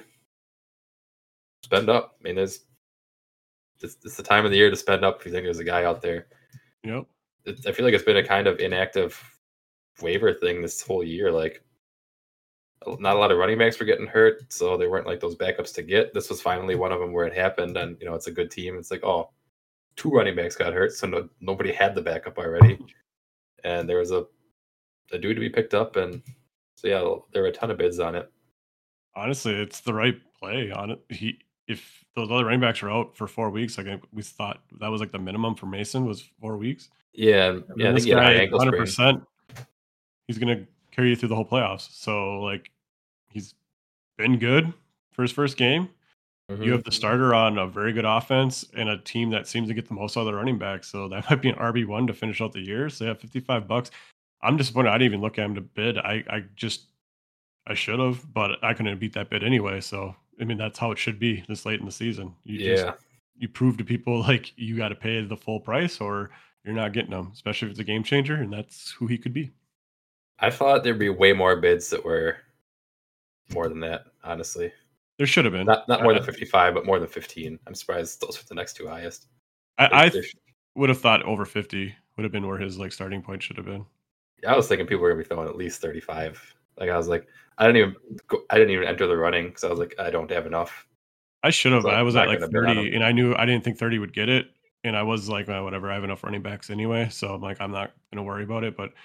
Spend up. I mean, it's the time of the year to spend up if you think there's a guy out there. Yep. I feel like it's been a kind of inactive waiver thing this whole year. Like, not a lot of running backs were getting hurt, so they weren't like those backups to get. This was finally one of them where it happened, and it's a good team. It's like, 2 running backs got hurt, so nobody had the backup already, and there was a dude to be picked up, and so yeah, there were a ton of bids on it. Honestly, it's the right play on it. If those other running backs are out for 4 weeks, like we thought that was like the minimum for Mason was 4 weeks. Yeah, I think he had a high ankle sprain. 100%. He's gonna carry you through the whole playoffs. So like, he's been good for his first game. Mm-hmm. You have the starter on a very good offense and a team that seems to get the most out of the running back. So that might be an RB1 to finish out the year. So yeah, $55. I'm disappointed. I didn't even look at him to bid. I should have, but I couldn't beat that bid anyway. So I mean, that's how it should be this late in the season. You prove to people like you got to pay the full price, or you're not getting them, especially if it's a game changer, and that's who he could be. I thought there'd be way more bids that were more than that. Honestly, there should have been not more than 55, but more than 15. I'm surprised those were the next 2 highest. I would have thought over 50 would have been where his like starting point should have been. I was thinking people were gonna be throwing at least 35. Like I was like, I didn't even enter the running because I was like, I don't have enough. I should have. I was at like 30, and I didn't think 30 would get it, and I was like, whatever. I have enough running backs anyway, so I'm like, I'm not gonna worry about it. But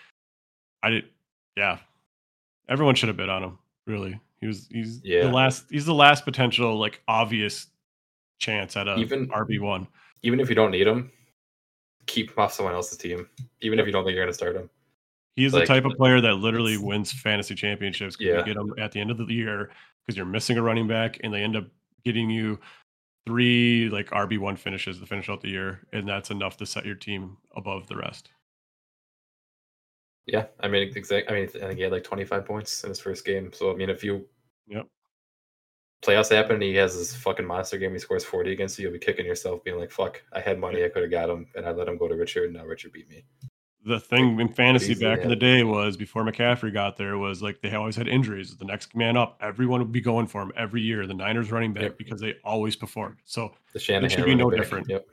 yeah. Everyone should have bid on him. Really, he's the last potential like obvious chance at a RB1. Even if you don't need him, keep him off someone else's team. Even if you don't think you're gonna start him. He's the type of player that literally wins fantasy championships. You get him at the end of the year because you're missing a running back, and they end up getting you 3 like RB1 finishes to finish out the year, and that's enough to set your team above the rest. Yeah, I mean, exactly. I think he had like 25 points in his first game. So I mean, if you playoffs happen and he has this fucking monster game, he scores 40 against you, you'll be kicking yourself, being like, "Fuck, I had money, I could have got him, and I let him go to Richard, and now Richard beat me." The thing in fantasy back in the day was before McCaffrey got there was like they always had injuries. The next man up, everyone would be going for him every year. The Niners running back because they always performed. So the Shanahan it should be no different. Yep.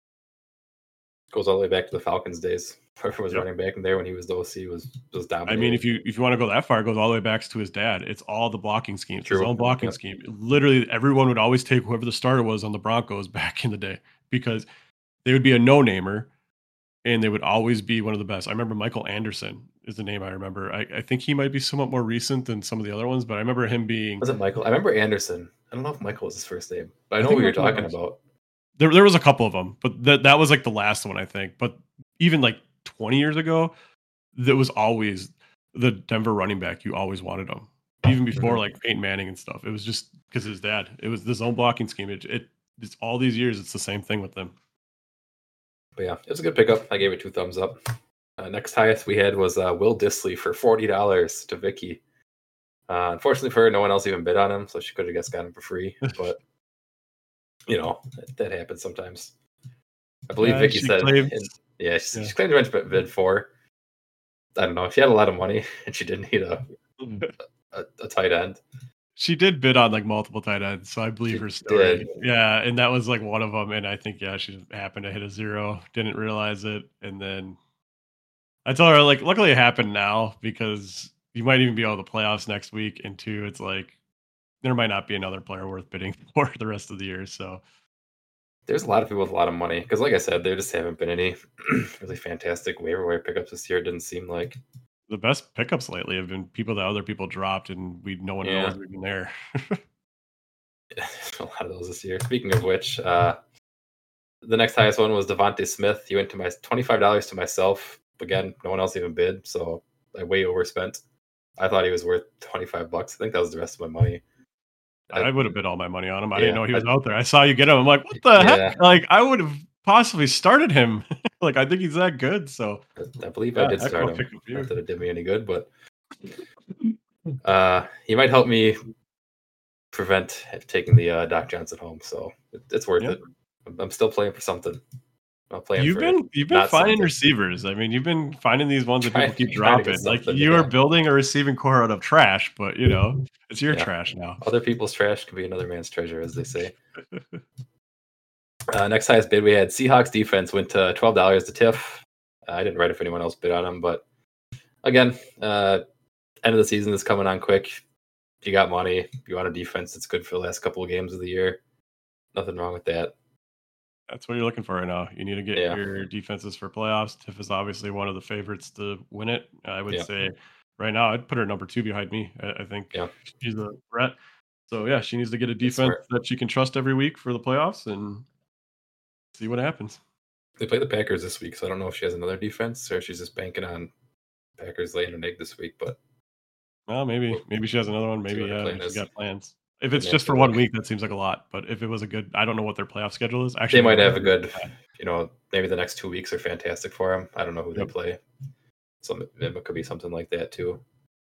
Goes all the way back to the Falcons days. Whoever was running back in there when he was the OC was dominating. I mean, if you want to go that far, it goes all the way back to his dad. It's all the blocking schemes. His own blocking scheme. Literally, everyone would always take whoever the starter was on the Broncos back in the day because they would be a no-namer. And they would always be one of the best. I remember Michael Anderson is the name I remember. I think he might be somewhat more recent than some of the other ones, but I remember him being... Was it Michael? I remember Anderson. I don't know if Michael was his first name, but I know what you're talking about. There was a couple of them, but that was like the last one, I think. But even like 20 years ago, there was always the Denver running back. You always wanted him. Even before like Peyton Manning and stuff. It was just because his dad. It was the zone blocking scheme. It's all these years, it's the same thing with them. But yeah, it was a good pickup. I gave it 2 thumbs up. Next highest we had was Will Dissly for $40 to Vicky. Unfortunately for her, no one else even bid on him, so she could have just gotten him for free. But that happens sometimes. I believe Vicky she said, claims- she claimed to bench bid 4. I don't know. She had a lot of money and she didn't need a tight end. She did bid on like multiple tight ends, so I believe her story. did. Yeah, and that was like one of them. And I think she just happened to hit a 0, didn't realize it, and then I told her like, luckily it happened now because you might even be able to playoffs next week, and 2, it's like there might not be another player worth bidding for the rest of the year. So There's a lot of people with a lot of money because, like I said, there just haven't been any really fantastic waiver wire pickups this year. It didn't seem like the best pickups lately have been people that other people dropped, and no one knows even there. a lot of those this year. Speaking of which, the next highest one was Devontae Smith. He went to my $25 to myself. Again, no one else even bid, so I way overspent. I thought he was worth $25. I think that was the rest of my money. I would have bid all my money on him. I didn't know he was out there. I saw you get him. I'm like, what the heck? Like, I would have possibly started him. Like, I think he's that good. So I believe I did start him. Not that it did me any good, but he might help me prevent taking the Doc Johnson home. So it's worth it. I'm still playing for something. You've been finding receivers. I mean, you've been finding these ones that people keep dropping. Like you are building a receiving core out of trash, but it's your trash now. Other people's trash can be another man's treasure, as they say. Next highest bid we had Seahawks defense went to $12 to Tiff. I didn't write if anyone else bid on him, but again, end of the season is coming on quick. If you got money, you want a defense that's good for the last couple of games of the year. Nothing wrong with that. That's what you're looking for right now. You need to get your defenses for playoffs. Tiff is obviously one of the favorites to win it. I would say right now I'd put her number 2 behind me. I think she's a threat. So she needs to get a defense that she can trust every week for the playoffs and see what happens. They play the Packers this week, so I don't know if she has another defense or she's just banking on Packers laying an egg this week. But maybe she has another one. Maybe she's got plans. If it's just for 1 week, that seems like a lot. But if it was I don't know what their playoff schedule is. Actually, they might have a good, maybe the next 2 weeks are fantastic for them. I don't know who they play. So it could be something like that too.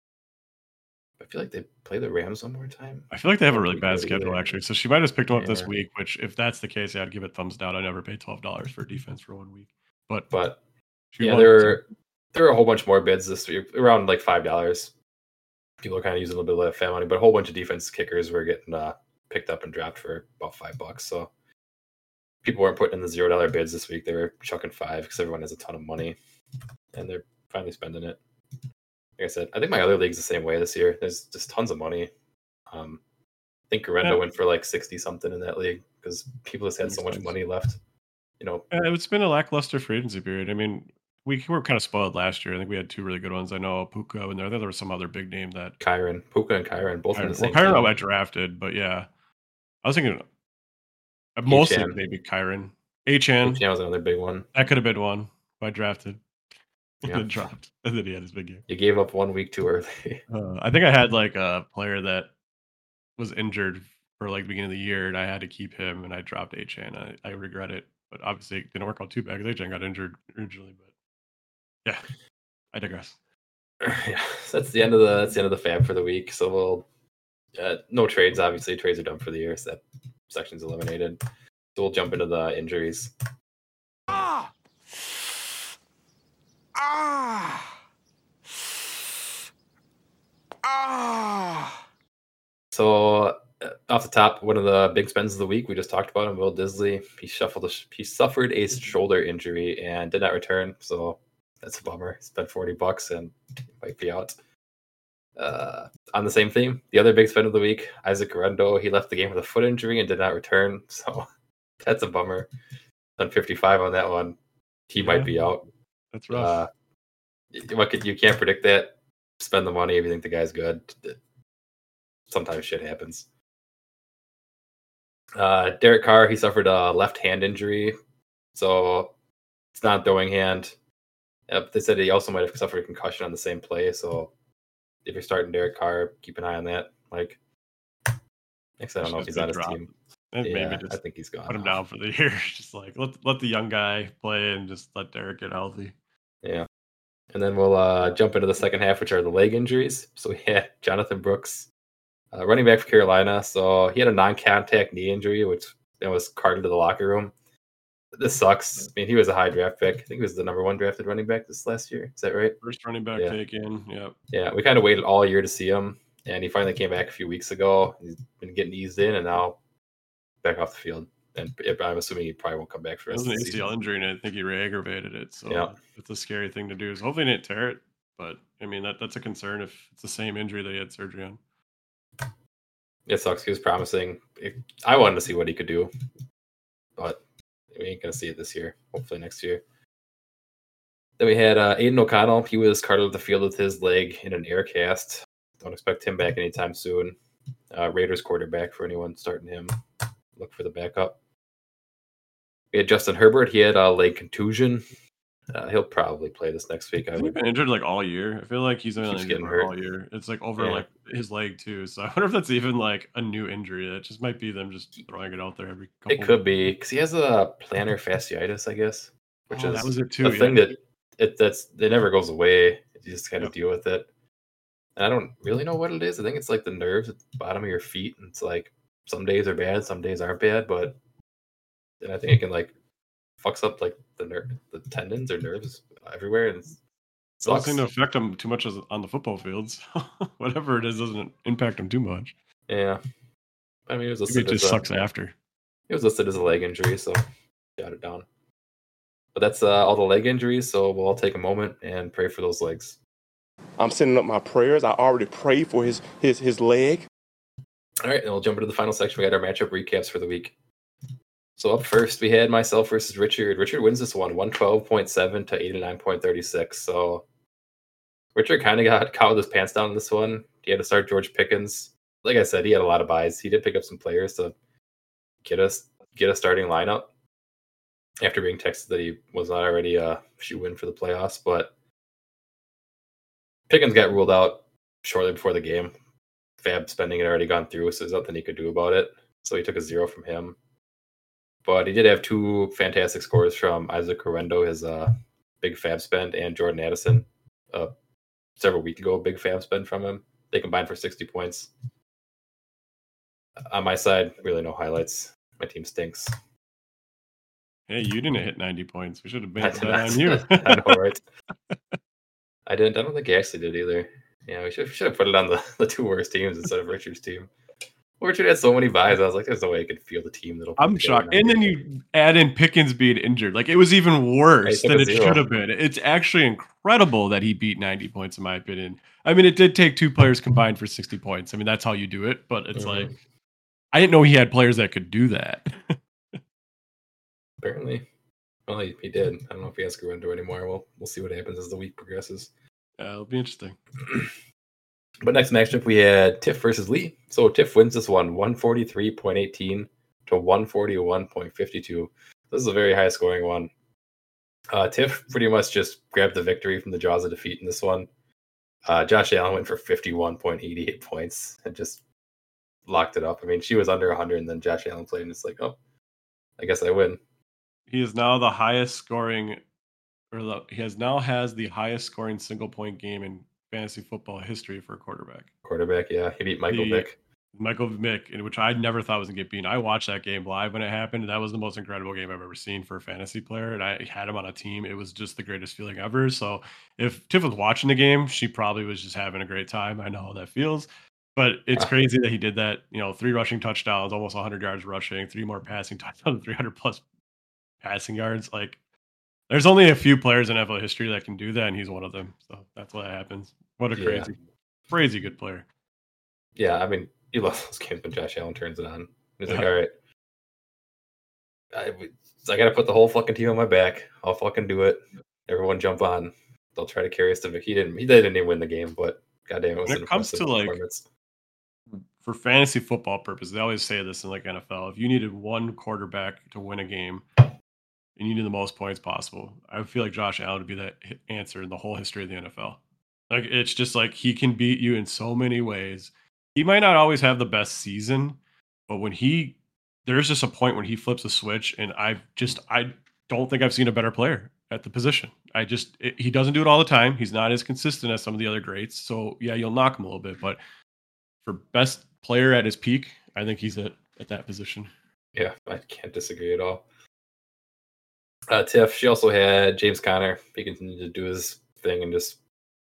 I feel like they play the Rams one more time. I feel like they have a really bad schedule, actually. So she might have picked them up this week, which if that's the case, I'd give it thumbs down. I never paid $12 for defense for 1 week. But there are a whole bunch more bids this week, around like $5. People are kind of using a little bit of fan money, but a whole bunch of defense kickers were getting picked up and dropped for about $5. So people weren't putting in the $0 bids this week. They were chucking 5 because everyone has a ton of money and they're finally spending it. Like I said, I think my other league's the same way this year. There's just tons of money. I think Garendo went for like 60 something in that league because people just had so much money left. It's been a lackluster free agency period. I mean, we were kind of spoiled last year. I think we had 2 really good ones. I know Puka and there was some other big name that Puka and Kyron, both in the same. Kyron I drafted, but I was thinking mostly maybe Kyron. HN was another big one. That could have been one I drafted. And then dropped, and then he had his big game. You gave up 1 week too early. I think I had like a player that was injured for like the beginning of the year, and I had to keep him, and I dropped HN. I regret it, but obviously it didn't work out too bad because HN got injured originally. But I digress. So that's the end of the fab for the week. So we'll no trades. Obviously, trades are done for the year, so that section's eliminated. So we'll jump into the injuries. So off the top, one of the big spends of the week, we just talked about him, Will Disley. He suffered a shoulder injury and did not return. So that's a bummer. He spent $40 and might be out. On the same theme, the other big spend of the week, Isaac Garendo. He left the game with a foot injury and did not return. So that's a bummer. Done 55 on that one. He might be out. That's rough. You can't predict that. Spend the money if you think the guy's good. Sometimes shit happens. Derek Carr, he suffered a left hand injury, so it's not a throwing hand. They said he also might have suffered a concussion on the same play, so if you're starting Derek Carr, keep an eye on that. Like, next, I don't know if he's on his team. Maybe just I think he's gone. Put him down for the year. Just like let the young guy play and just let Derek get healthy. Yeah. And then we'll jump into the second half, which are the leg injuries. So we had Jonathan Brooks, running back for Carolina. So he had a non-contact knee injury, which and was carted to the locker room. This sucks. I mean, he was a high draft pick. I think he was the number 1 drafted running back this last year. Is that right? First running back taken. Yep. Yeah, we kind of waited all year to see him, and he finally came back a few weeks ago. He's been getting eased in, and now back off the field. And I'm assuming he probably won't come back for the rest of the season. It was an ACL injury, and I think he re-aggravated it. So it's a scary thing to do. So hopefully he didn't tear it. But, I mean, that's a concern if it's the same injury that he had surgery on. It sucks. He was promising. I wanted to see what he could do, but we ain't going to see it this year. Hopefully next year. Then we had Aiden O'Connell. He was carted off the field with his leg in an air cast. Don't expect him back anytime soon. Raiders quarterback for anyone starting him. Look for the backup. We had Justin Herbert. He had a leg contusion. He'll probably play this next week. He's been injured like all year. I feel like he's been injured all year. It's like over like his leg too. So I wonder if that's even like a new injury. That just might be them just throwing it out there every couple. It could be because he has a plantar fasciitis, I guess, which is that was it too. The thing that it never goes away. You just kind of deal with it. And I don't really know what it is. I think it's like the nerves at the bottom of your feet. And it's like some days are bad, some days aren't bad, but then I think it can like fucks up like the tendons or nerves everywhere, and it doesn't seem to affect them too much on the football fields. Whatever it is doesn't impact them too much. Yeah, I mean it just sucks after. It was listed as a leg injury, so jot it down. But that's all the leg injuries. So we'll all take a moment and pray for those legs. I'm sending up my prayers. I already prayed for his leg. All right, and we'll jump into the final section. We got our matchup recaps for the week. So up first, we had myself versus Richard. Richard wins this one, 112.7 to 89.36. So Richard kind of got caught with his pants down in this one. He had to start George Pickens. Like I said, he had a lot of buys. He did pick up some players to get a starting lineup after being texted that he was not already a shoe-in for the playoffs. But Pickens got ruled out shortly before the game. Fab spending had already gone through, so there's nothing he could do about it. So he took a 0 from him. But he did have 2 fantastic scores from Isaac Guerendo, his big fab spend, and Jordan Addison several weeks ago, big fab spend from him. They combined for 60 points. On my side, really no highlights. My team stinks. Hey, you didn't hit 90 points. We should have been on you. I know, right? I didn't. I don't think I actually did either. Yeah, we should have put it on the 2 worst teams instead of Richard's team. Richard had so many buys. I was like, there's no way I could field the team. I'm shocked. And then you add in Pickens being injured. Like, it was even worse than it should have been. It's actually incredible that he beat 90 points, in my opinion. I mean, it did take 2 players combined for 60 points. I mean, that's how you do it. But it's like, I didn't know he had players that could do that. Apparently. Well, he did. I don't know if he has Guerendo anymore. We'll see what happens as the week progresses. It'll be interesting. But next matchup, we had Tiff versus Lee. So Tiff wins this one, 143.18 to 141.52. This is a very high scoring one. Tiff pretty much just grabbed the victory from the jaws of defeat in this one. Josh Allen went for 51.88 points and just locked it up. I mean, she was under 100, and then Josh Allen played, and it's like, oh, I guess I win. He is now the highest scoring, has the highest scoring single point game in fantasy football history for a quarterback. Yeah. He beat Michael Vick. Michael Vick, which I never thought was going to get beaten. I watched that game live when it happened. And that was the most incredible game I've ever seen for a fantasy player. And I had him on a team. It was just the greatest feeling ever. So if Tiff was watching the game, she probably was just having a great time. I know how that feels. But it's crazy that he did that. 3 rushing touchdowns, almost 100 yards rushing, 3 more passing touchdowns, 300 plus passing yards. Like, there's only a few players in NFL history that can do that, and he's one of them. So that's what happens. What a crazy good player. Yeah, I mean, you love those games when Josh Allen turns it on. He's like, all right, I got to put the whole fucking team on my back. I'll fucking do it. Everyone jump on. They'll try to carry us to Vic. They didn't even win the game, but goddamn, it was when it comes to for fantasy football purposes, they always say this in like NFL. If you needed one quarterback to win a game, and you need the most points possible, I feel like Josh Allen would be that answer in the whole history of the NFL. Like, it's just like he can beat you in so many ways. He might not always have the best season, but when there's just a point when he flips a switch, and I don't think I've seen a better player at the position. He doesn't do it all the time. He's not as consistent as some of the other greats. So yeah, you'll knock him a little bit, but for best player at his peak, I think he's at that position. Yeah, I can't disagree at all. Tiff, she also had James Conner. He continued to do his thing and just,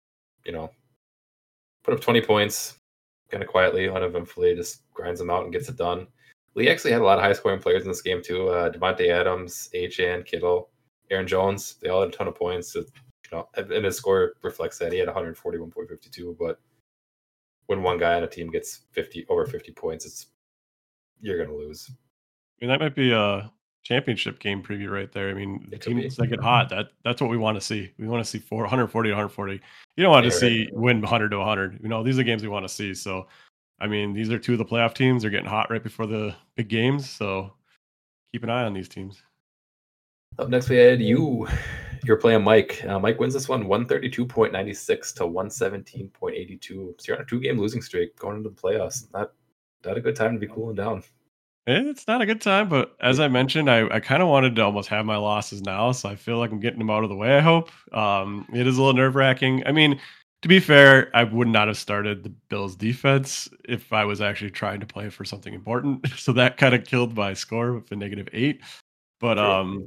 put up 20 points kind of quietly, uneventfully, just grinds them out and gets it done. Lee actually had a lot of high scoring players in this game too. Devontae Adams, Achan, Kittle, Aaron Jones. They all had a ton of points. And his score reflects that. He had 141.52, but when one guy on a team gets over 50 points, you're going to lose. I mean, that might be a championship game preview right there. I mean, the teams that get hot, that's what we want to see. We want to see 140 to 140. You don't want to see win 100 to 100. These are games we want to see. So, I mean, these are two of the playoff teams. They're getting hot right before the big games. So keep an eye on these teams. Up next, we had you. You're playing Mike. Mike wins this one 132.96 to 117.82. So you're on a 2-game losing streak going into the playoffs. Not a good time to be cooling down. It's not a good time, but as I mentioned, I kind of wanted to almost have my losses now, so I feel like I'm getting them out of the way, I hope. It is a little nerve-wracking. I mean, to be fair, I would not have started the Bills defense if I was actually trying to play for something important. So that kind of killed my score with a -8. But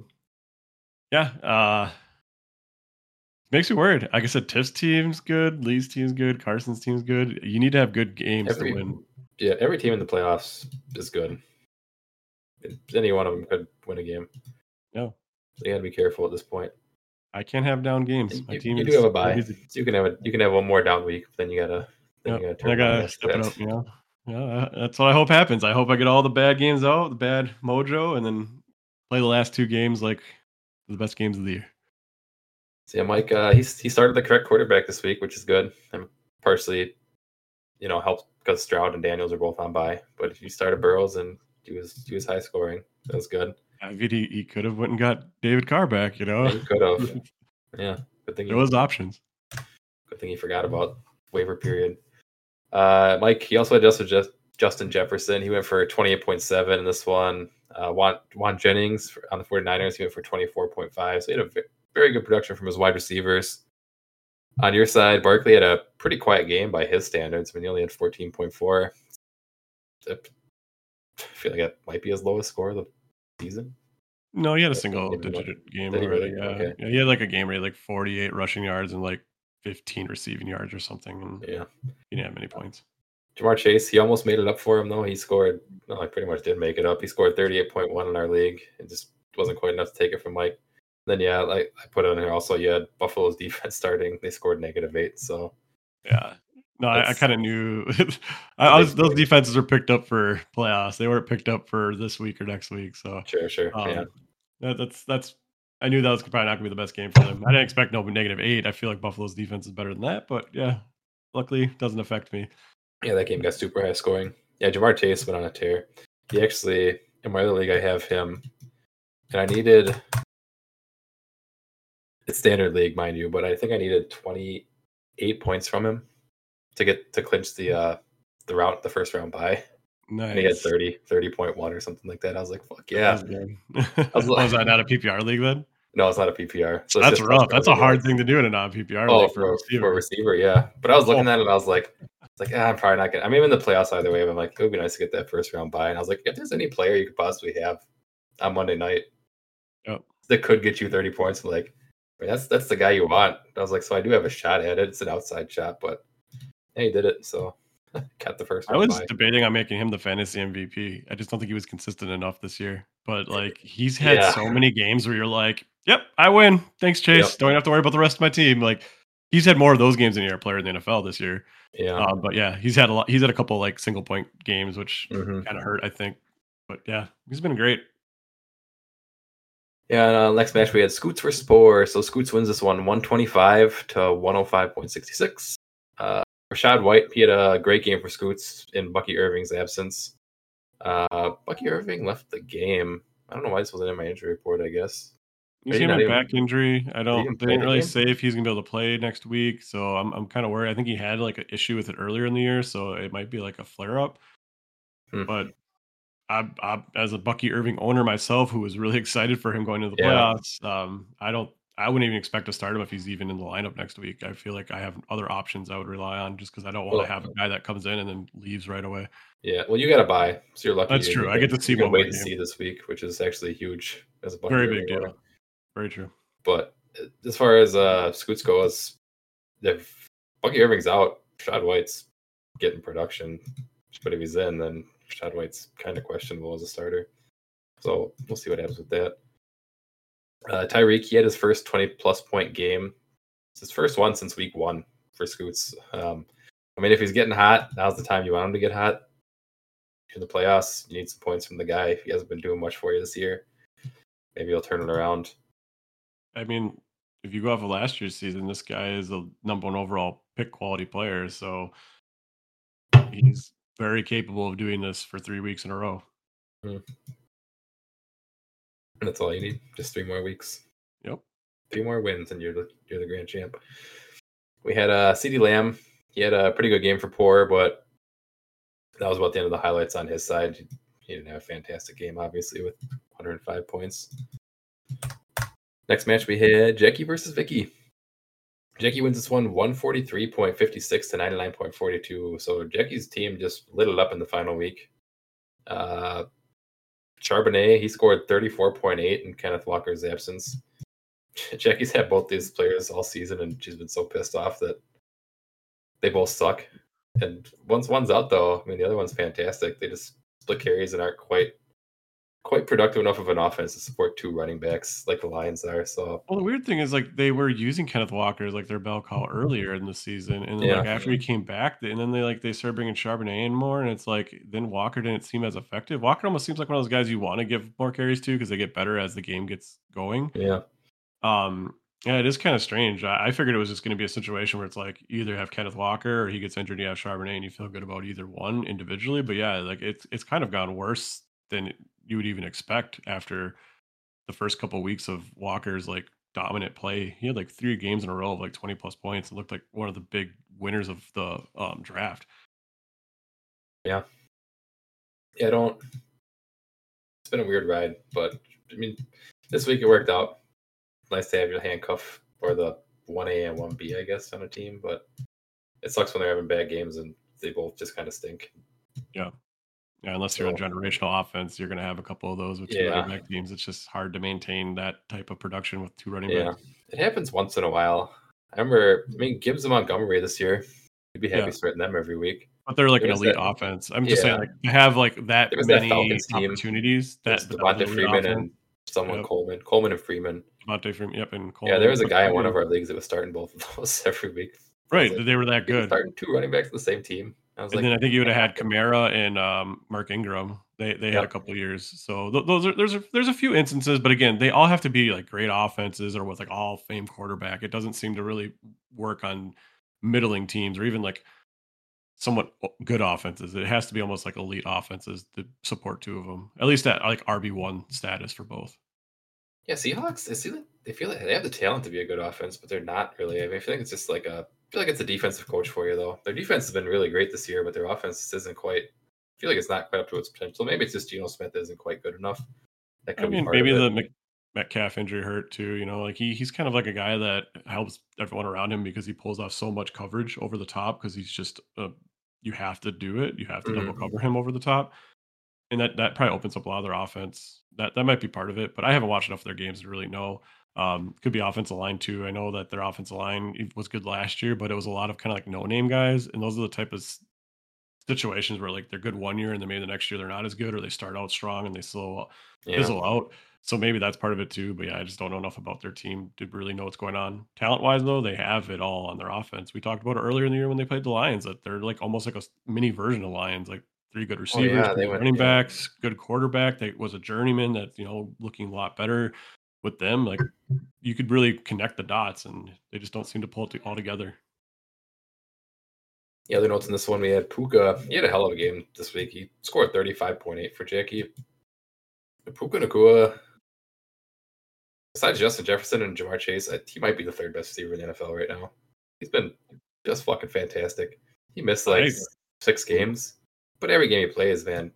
makes me worried. Like I said, Tiff's team's good, Lee's team's good, Carson's team's good. You need to have good games to win. Yeah, every team in the playoffs is good. Any one of them could win a game. No. So you got to be careful at this point. I can't have down games. My team you do have a bye. So you can have one more down week, then you gotta step it up, Yeah, that's what I hope happens. I hope I get all the bad games out, the bad mojo, and then play the last 2 games like the best games of the year. So yeah, Mike, he started the correct quarterback this week, which is good. And partially, helped because Stroud and Daniels are both on bye. But if you started Burrows and he was high scoring, that was good. I mean, he could have went and got David Carr back, Yeah, he could have. Yeah, good thing there was options. Good thing he forgot about waiver period. Mike, he also had Justin Jefferson. He went for 28.7 in this one. Juan Jennings on the 49ers, he went for 24.5. So he had a very good production from his wide receivers. On your side, Barkley had a pretty quiet game by his standards. I mean, he only had 14.4. I feel like that might be his lowest score of the season. No, he had a single-digit game already. Yeah. Okay. Yeah, he had like a game where he had like 48 rushing yards and like 15 receiving yards or something. And he didn't have many points. Jamar Chase, he almost made it up for him, though. He pretty much did make it up. He scored 38.1 in our league. It just wasn't quite enough to take it from Mike. Then, I put it in here also. You had Buffalo's defense starting. They scored -8. So, yeah. No, I kind of knew. Those defenses were picked up for playoffs. They weren't picked up for this week or next week. So sure. That's. I knew that was probably not going to be the best game for them. I didn't expect no -8. I feel like Buffalo's defense is better than that, but yeah, luckily it doesn't affect me. Yeah, that game got super high scoring. Yeah, Jamar Chase went on a tear. He actually, in my other league, I have him, and I needed. It's standard league, mind you, but I think I needed 28 points from him to clinch the first round bye. Nice. And he had 30.1 or something like that. I was like, fuck yeah. Was that not a PPR league then? No, it's not a PPR. So that's rough. That's a hard thing to do in a non-PPR league for a receiver, yeah. But I was looking at it and I was like, I'm probably not gonna. I'm in the playoffs either way. But I'm like, it would be nice to get that first round bye. And I was like, if there's any player you could possibly have on Monday night that could get you 30 points, I'm like, that's the guy you want. I was like, so I do have a shot at it. It's an outside shot, but he did it. So got the first. I was debating on making him the fantasy MVP. I just don't think he was consistent enough this year. But like he's had so many games where you're like, yep, I win. Thanks, Chase. Yep. Don't have to worry about the rest of my team. Like he's had more of those games than any other player in the NFL this year. Yeah. But yeah, he's had a couple like single point games, which kind of hurt, I think. But yeah, he's been great. Yeah, next match we had Scoots versus Spore. So Scoots wins this one 125 to 105.66. Rashad White, he had a great game for Scoots in Bucky Irving's absence. Bucky Irving left the game. I don't know why this wasn't in my injury report, I guess. He's having a back injury. They didn't really say if he's gonna be able to play next week, so I'm kind of worried. I think he had like an issue with it earlier in the year, so it might be like a flare up. But I as a Bucky Irving owner myself, who was really excited for him going to the playoffs, I wouldn't even expect to start him if he's even in the lineup next week. I feel like I have other options I would rely on just because I don't want to Well, have a guy that comes in and then leaves right away. yeah. Well, you got to buy, so you're lucky. That's true. I get to see you can one wait more and game. see this week, which is actually huge as a Very Buccaneers big owner. deal. Very true. But as far as Scoots goes, if Bucky Irving's out, Shad White's getting production. But if he's in, then Shad White's kind of questionable as a starter. So we'll see what happens with that. Tyreek, he had his first 20-plus point game. It's his first one since week 1 for Scoots. I mean, if he's getting hot, now's the time you want him to get hot. In the playoffs, you need some points from the guy. If he hasn't been doing much for you this year, maybe he'll turn it around. I mean, if you go off of last year's season, this guy is a number 1 overall pick quality player. So he's very capable of doing this for 3 weeks in a row. And that's all you need. Just 3 more weeks. Yep. 3 more wins, and you're the grand champ. We had CeeDee Lamb. He had a pretty good game for Poor, but that was about the end of the highlights on his side. He didn't have a fantastic game, obviously, with 105 points. Next match we had Jackie versus Vicky. Jackie wins this one 143.56 to 99.42. So Jackie's team just lit it up in the final week. Charbonnet, he scored 34.8 in Kenneth Walker's absence. Jackie's had both these players all season, and she's been so pissed off that they both suck. And once one's out, though, I mean, the other one's fantastic. They just split carries and aren't quite productive enough of an offense to support 2 running backs like the Lions are. So, well, the weird thing is like they were using Kenneth Walker as like their bell cow earlier in the season, and then like after he came back, and then they started bringing Charbonnet in more, and it's like then Walker didn't seem as effective. Walker almost seems like one of those guys you want to give more carries to because they get better as the game gets going. Yeah, it is kind of strange. I figured it was just going to be a situation where it's like you either have Kenneth Walker or he gets injured, and you have Charbonnet, and you feel good about either one individually. But yeah, like it's kind of gone worse than you would even expect after the first couple of weeks of Walker's like dominant play. He had like 3 games in a row of like 20+ points and looked like one of the big winners of the draft. Yeah, it's been a weird ride, but I mean, this week it worked out. Nice to have your handcuff or the 1A and 1B, I guess, on a team, but it sucks when they're having bad games and they both just kind of stink. Yeah, unless you're a generational offense, you're going to have a couple of those with 2 running back teams. It's just hard to maintain that type of production with 2 running backs. It happens once in a while. I mean, Gibbs and Montgomery this year, you'd be happy starting them every week. But they're like an elite offense. I'm just saying, like, to have like that many opportunities. That's Devonta Freeman and Coleman and Freeman. Devonta Freeman, and Coleman. Yeah, there was a guy in one of our leagues that was starting both of those every week. Right, they were that good. Starting 2 running backs on the same team. Then I think you would have had Kamara and Mark Ingram. They had a couple of years. So there's a few instances, but again, they all have to be like great offenses or with like all fame quarterback. It doesn't seem to really work on middling teams or even like somewhat good offenses. It has to be almost like elite offenses to support 2 of them, at least at like RB1 status for both. Yeah, Seahawks, they feel like they have the talent to be a good offense, but they're not really. I mean, I feel like it's just like I feel like it's a defensive coach for you, though. Their defense has been really great this year, but their offense just isn't quite. I feel like it's not quite up to its potential. Maybe it's just Geno Smith isn't quite good enough. That could be part maybe of it. The Metcalf injury hurt too. You know, like he's kind of like a guy that helps everyone around him because he pulls off so much coverage over the top because he's just you have to do it. You have to double cover him over the top. And that probably opens up a lot of their offense. That might be part of it, but I haven't watched enough of their games to really know. Could be offensive line too. I know that their offensive line was good last year, but it was a lot of kind of like no-name guys, and those are the type of situations where like they're good one year and then maybe the next year they're not as good, or they start out strong and they fizzle out. So maybe that's part of it too. But yeah, I just don't know enough about their team to really know what's going on. Talent-wise, though, they have it all on their offense. We talked about it earlier in the year when they played the Lions, that they're like almost like a mini version of Lions, like 3 good receivers, running backs, good quarterback. That was a journeyman that's looking a lot better with them. Like you could really connect the dots, and they just don't seem to pull it all together. Yeah, other notes in this one, we had Puka. He had a hell of a game this week. He scored 35.8 for Jackie. Puka Nacua, besides Justin Jefferson and Jamar Chase, he might be the 3rd best receiver in the NFL right now. He's been just fucking fantastic. He missed like 6 games, but every game he plays, man,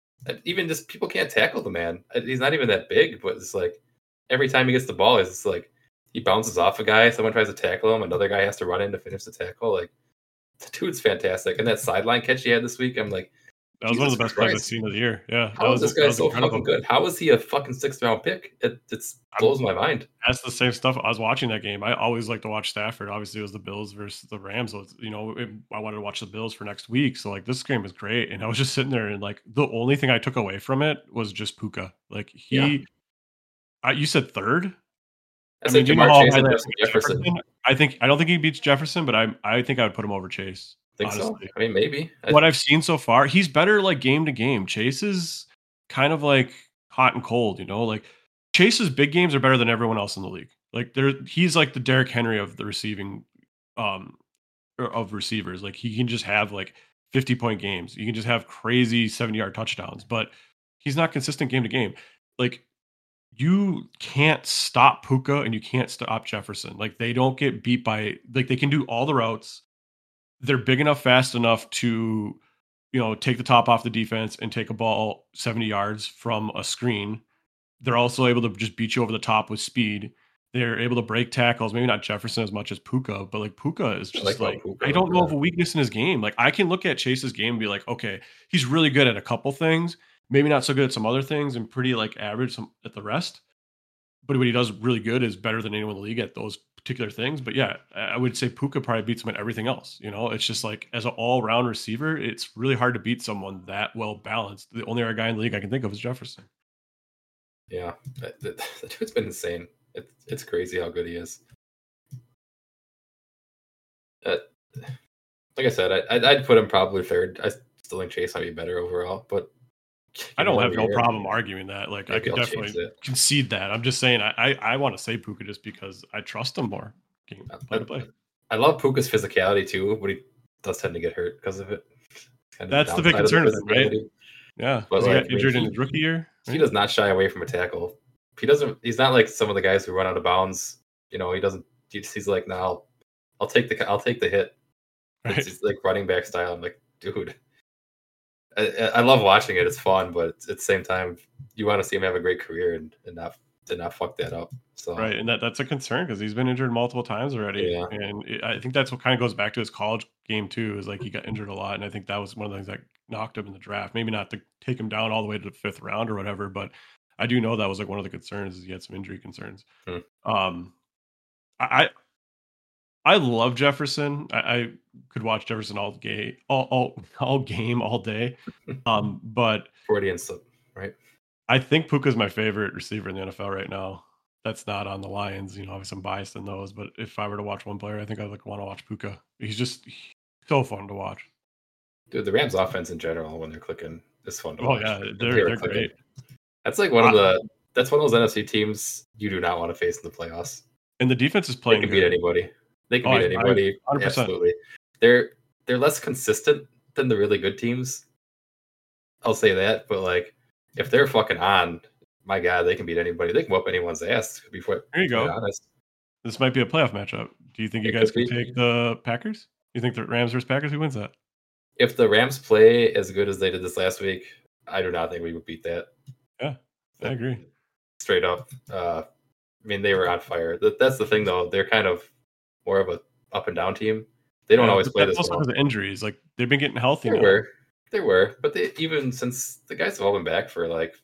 even just people can't tackle the man. He's not even that big, but it's like every time he gets the ball, it's like he bounces off a guy, someone tries to tackle him, another guy has to run in to finish the tackle. Like, the dude's fantastic. And that sideline catch he had this week, I'm like, That was one of the Jesus best plays I've Christ. seen of the year. Yeah, How is this guy so incredible. fucking good? How is he a fucking 6th-round pick? It blows my mind. That's the same stuff. I was watching that game. I always like to watch Stafford. Obviously, it was the Bills versus the Rams. So I wanted to watch the Bills for next week. So like this game was great, and I was just sitting there, and like the only thing I took away from it was just Puka. Like you said third. I said Jamar Chase and Justin Jefferson. I don't think he beats Jefferson, but I think I would put him over Chase. Think honestly. so? I mean, maybe. What I've seen so far, he's better like game to game. Chase is kind of like hot and cold, like Chase's big games are better than everyone else in the league. Like he's like the Derrick Henry of the receiving of receivers. Like he can just have like 50-point games. You can just have crazy 70-yard touchdowns, but he's not consistent game to game. Like you can't stop Puka and you can't stop Jefferson. Like they don't get beat by, like they can do all the routes. They're big enough, fast enough to, take the top off the defense and take a ball 70 yards from a screen. They're also able to just beat you over the top with speed. They're able to break tackles, maybe not Jefferson as much as Puka, but like Puka is just I don't know of a weakness in his game. Like I can look at Chase's game and be like, okay, he's really good at a couple things, maybe not so good at some other things, and pretty like average at the rest. But what he does really good is better than anyone in the league at those particular things. But yeah, I would say Puka probably beats him at everything else. It's just like as an all-round receiver, it's really hard to beat someone that well balanced. The only other guy in the league I can think of is Jefferson. Yeah, the dude's been insane. It's crazy how good he is. Like I said, I'd put him probably third. I still think Chase might be better overall, but I don't have no problem arguing that. Like I could definitely concede that. I'm just saying I want to say Puka just because I trust him more. Play to play. I love Puka's physicality too, but he does tend to get hurt because of it. That's the big concern, right? Yeah, but he got injured in his rookie year. Right? He does not shy away from a tackle. He's not like some of the guys who run out of bounds. He doesn't. He's like, no, I'll take the hit. Right. It's like running back style. I'm like, dude. I love watching it. It's fun, but at the same time, you want to see him have a great career and not fuck that up. So right, and that's a concern because he's been injured multiple times already. Yeah. And I think that's what kind of goes back to his college game too. Is like he got injured a lot, and I think that was one of the things that knocked him in the draft. Maybe not to take him down all the way to the 5th round or whatever, but I do know that was like one of the concerns is he had some injury concerns. I love Jefferson. I could watch Jefferson all game, all day. But 40 and so, right? I think Puka's my favorite receiver in the NFL right now. That's not on the Lions. Obviously I'm biased in those, but if I were to watch one player, I think I'd want to watch Puka. He's so fun to watch. Dude, the Rams offense in general, when they're clicking, is fun to watch. Oh yeah, they're great. That's like that's one of those NFC teams you do not want to face in the playoffs. And the defense is playing. They can beat anybody. They can beat anybody. 100%. Absolutely. They're less consistent than the really good teams. I'll say that, but like if they're fucking on, my God, they can beat anybody. They can whoop anyone's ass. There you go. Honest. This might be a playoff matchup. Do you think you guys can take the Packers? You think the Rams versus Packers? Who wins that? If the Rams play as good as they did this last week, I do not think we would beat that. Yeah, I agree. Straight up. I mean, they were on fire. That's the thing, though. They're kind of more of a up and down team. They don't always play this well. Also because of injuries. Like they've been getting healthy. They were, but even since the guys have all been back for like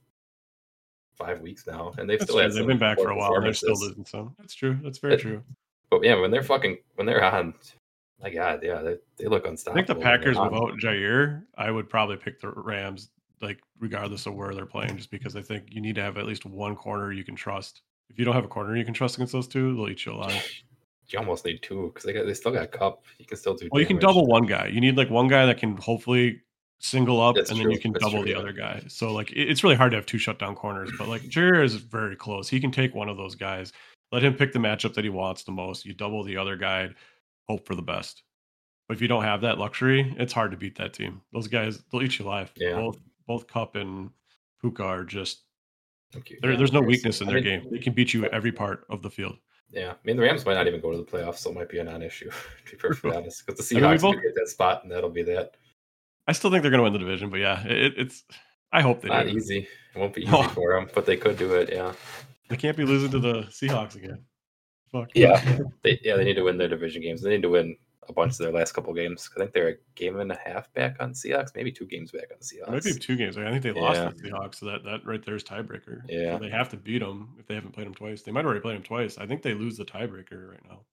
5 weeks now, and they've been back for a while, and they're still losing some. That's true. That's very true. But yeah, when they're on, my God, yeah, they look unstoppable. I think the Packers without Jair, I would probably pick the Rams, like regardless of where they're playing, just because I think you need to have at least one corner you can trust. If you don't have a corner you can trust against those two, they'll eat you alive. You almost need two because they still got Cup. You can still do. Well, you can double one guy. You need like one guy that can hopefully single up, then you can double the other guy. So like it's really hard to have two shutdown corners, but like Jair is very close. He can take one of those guys. Let him pick the matchup that he wants the most. You double the other guy, hope for the best. But if you don't have that luxury, it's hard to beat that team. Those guys, they'll eat you alive. Yeah. Both Cup and Puka are just there's no weakness in their game. They can beat you every part of the field. Yeah, I mean the Rams might not even go to the playoffs, so it might be a non-issue. To be perfectly honest, because the Seahawks will get that spot, and that'll be that. I still think they're going to win the division, but yeah, it's. I hope they do. Not easy. It won't be easy for them, but they could do it. Yeah, they can't be losing to the Seahawks again. Fuck. Yeah, they need to win their division games. They need to win a bunch of their last couple games. I think they're a game and a half back on Seahawks, maybe 2 games back on the It might be Seahawks. 2 games. I think they lost Yeah. to the Seahawks, so that right there is tiebreaker. Yeah. So they have to beat them if they haven't played them twice. They might have already played them twice. I think they lose the tiebreaker right now.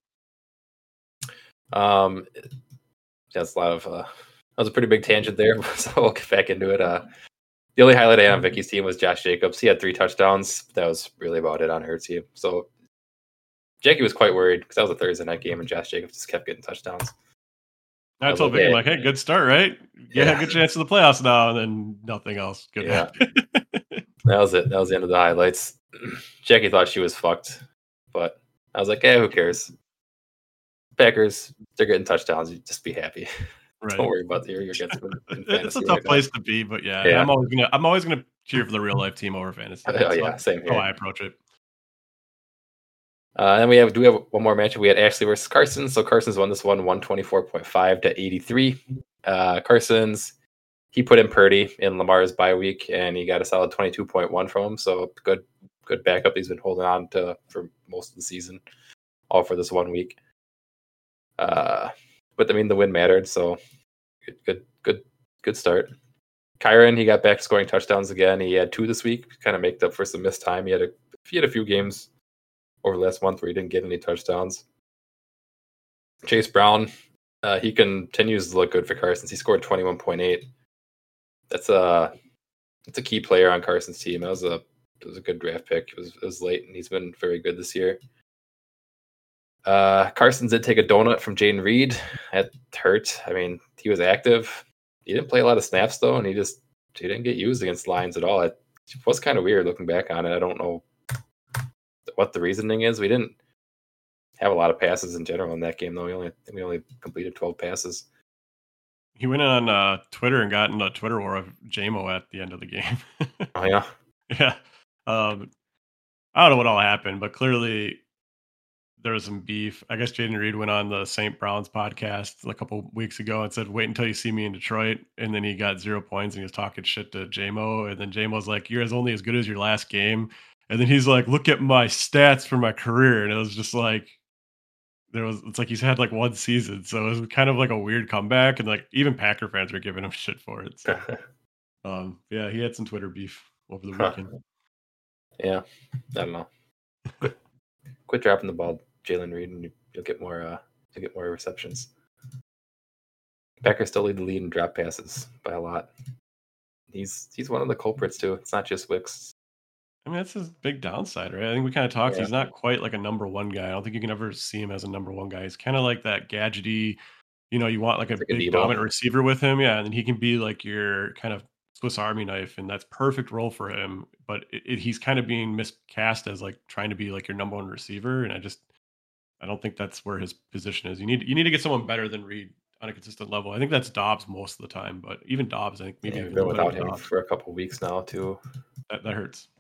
That's a lot of that was a pretty big tangent there, so we'll get back into it. The only highlight I had on Vicky's team was Josh Jacobs. He had 3 touchdowns. That was really about it on her team. So Jackie was quite worried because that was a Thursday night game, and Josh Jacobs just kept getting touchdowns. I told Vicky, like, hey, good start, right? Yeah, good chance for the playoffs now, and then nothing else. Good. Yeah. That was it. That was the end of the highlights. Jackie thought she was fucked, but I was like, who cares? Packers, they're getting touchdowns. You just be happy. Right. Don't worry about your gets. It's a tough place to be, but yeah. I'm always gonna cheer for the real life team over fantasy. Same here. How I approach it. Then we have one more matchup. We had Ashley versus Carson. So Carson's won this one 124.5 to 83. Carson's he put in Purdy in Lamar's bye week, and he got a solid 22.1 from him. So good backup he's been holding on to for most of the season, all for this 1 week. But I mean the win mattered, so good start. Kyron, he got back scoring touchdowns again. He had 2 this week, kind of make up for some missed time. He had a few games over the last month where he didn't get any touchdowns. Chase Brown, he continues to look good for Carson's. He scored 21.8. That's a key player on Carson's team. It was a good draft pick. It was late, and he's been very good this year. Carson did take a donut from Jaden Reed. That hurt. I mean, he was active. He didn't play a lot of snaps though, and he didn't get used against the Lions at all. It was kind of weird looking back on it. I don't know what the reasoning is. We didn't have a lot of passes in general in that game though. We only completed 12 passes. He went on Twitter and got in a Twitter war of JMO at the end of the game. Oh yeah. Yeah. I don't know what all happened, but clearly there was some beef. I guess Jaden Reed went on the St. Brown's podcast a couple weeks ago and said, wait until you see me in Detroit. And then he got 0 points and he was talking shit to JMO. And then JMO's like, you're only as good as your last game. And then he's like, look at my stats for my career. And it was just like, it's like he's had like 1 season. So it was kind of like a weird comeback. And like even Packer fans were giving him shit for it. So, yeah, he had some Twitter beef over the weekend. Yeah. I don't know. Quit dropping the ball, Jalen Reed, and you'll get more receptions. Packers still lead the lead in drop passes by a lot. He's one of the culprits too. It's not just Wicks. I mean, that's his big downside, right? I think we kind of talked. Yeah. He's not quite like a number 1 guy. I don't think you can ever see him as a number 1 guy. He's kind of like that gadgety, you want like a big dominant receiver with him. Yeah. And then he can be like your kind of Swiss Army knife, and that's perfect role for him. But he's kind of being miscast as like trying to be like your number 1 receiver. And I don't think that's where his position is. You need to get someone better than Reed on a consistent level. I think that's Dobbs most of the time, but even Dobbs, I think maybe been without him for a couple weeks now too. That hurts.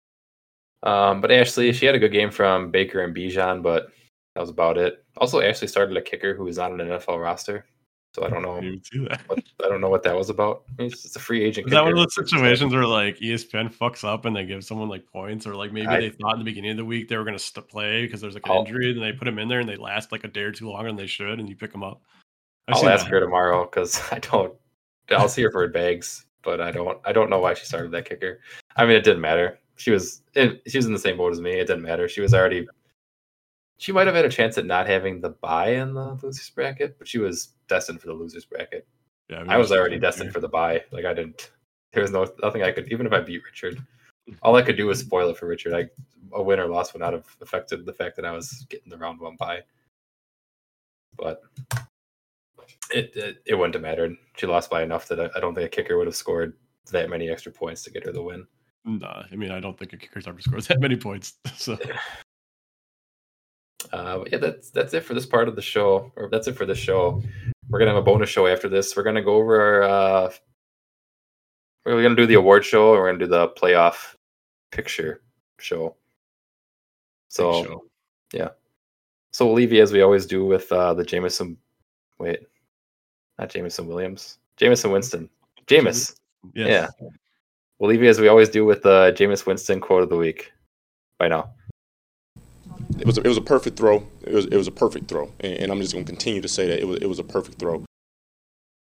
But Ashley, she had a good game from Baker and Bijan, but that was about it. Also, Ashley started a kicker who was on an NFL roster, so I don't know. I don't know what that was about. I mean, it's a free agent. Is that one of those situations where like ESPN fucks up and they give someone like points, or like maybe they thought in the beginning of the week they were going to play because there's like an injury, and they put them in there and they last like a day or 2 longer than they should, and you pick them up. I'll ask her tomorrow because I'll see her for bags, but I don't know why she started that kicker. I mean, it didn't matter. She was in the same boat as me. It didn't matter. She might have had a chance at not having the bye in the losers bracket, but she was destined for the losers bracket. Yeah, I was already destined for the bye. Like there was nothing I could, even if I beat Richard, all I could do was spoil it for Richard. A win or loss would not have affected the fact that I was getting the round 1 bye. But it wouldn't have mattered. She lost by enough that I don't think a kicker would have scored that many extra points to get her the win. Nah, I mean, I don't think a kicker's ever scores that many points. So, yeah, that's it for this part of the show, or that's it for this show. We're gonna have a bonus show after this. We're gonna go over our. We're gonna do the award show, and we're gonna do the playoff picture show. So, yeah. So we'll leave you as we always do with the Jameson. Wait, not Jameson Williams. Jameson Winston. Jameis. Yes. Yeah. We'll leave you as we always do with the Jameis Winston quote of the week. Bye now. it was a perfect throw. It was a perfect throw, and I'm just going to continue to say that it was a perfect throw.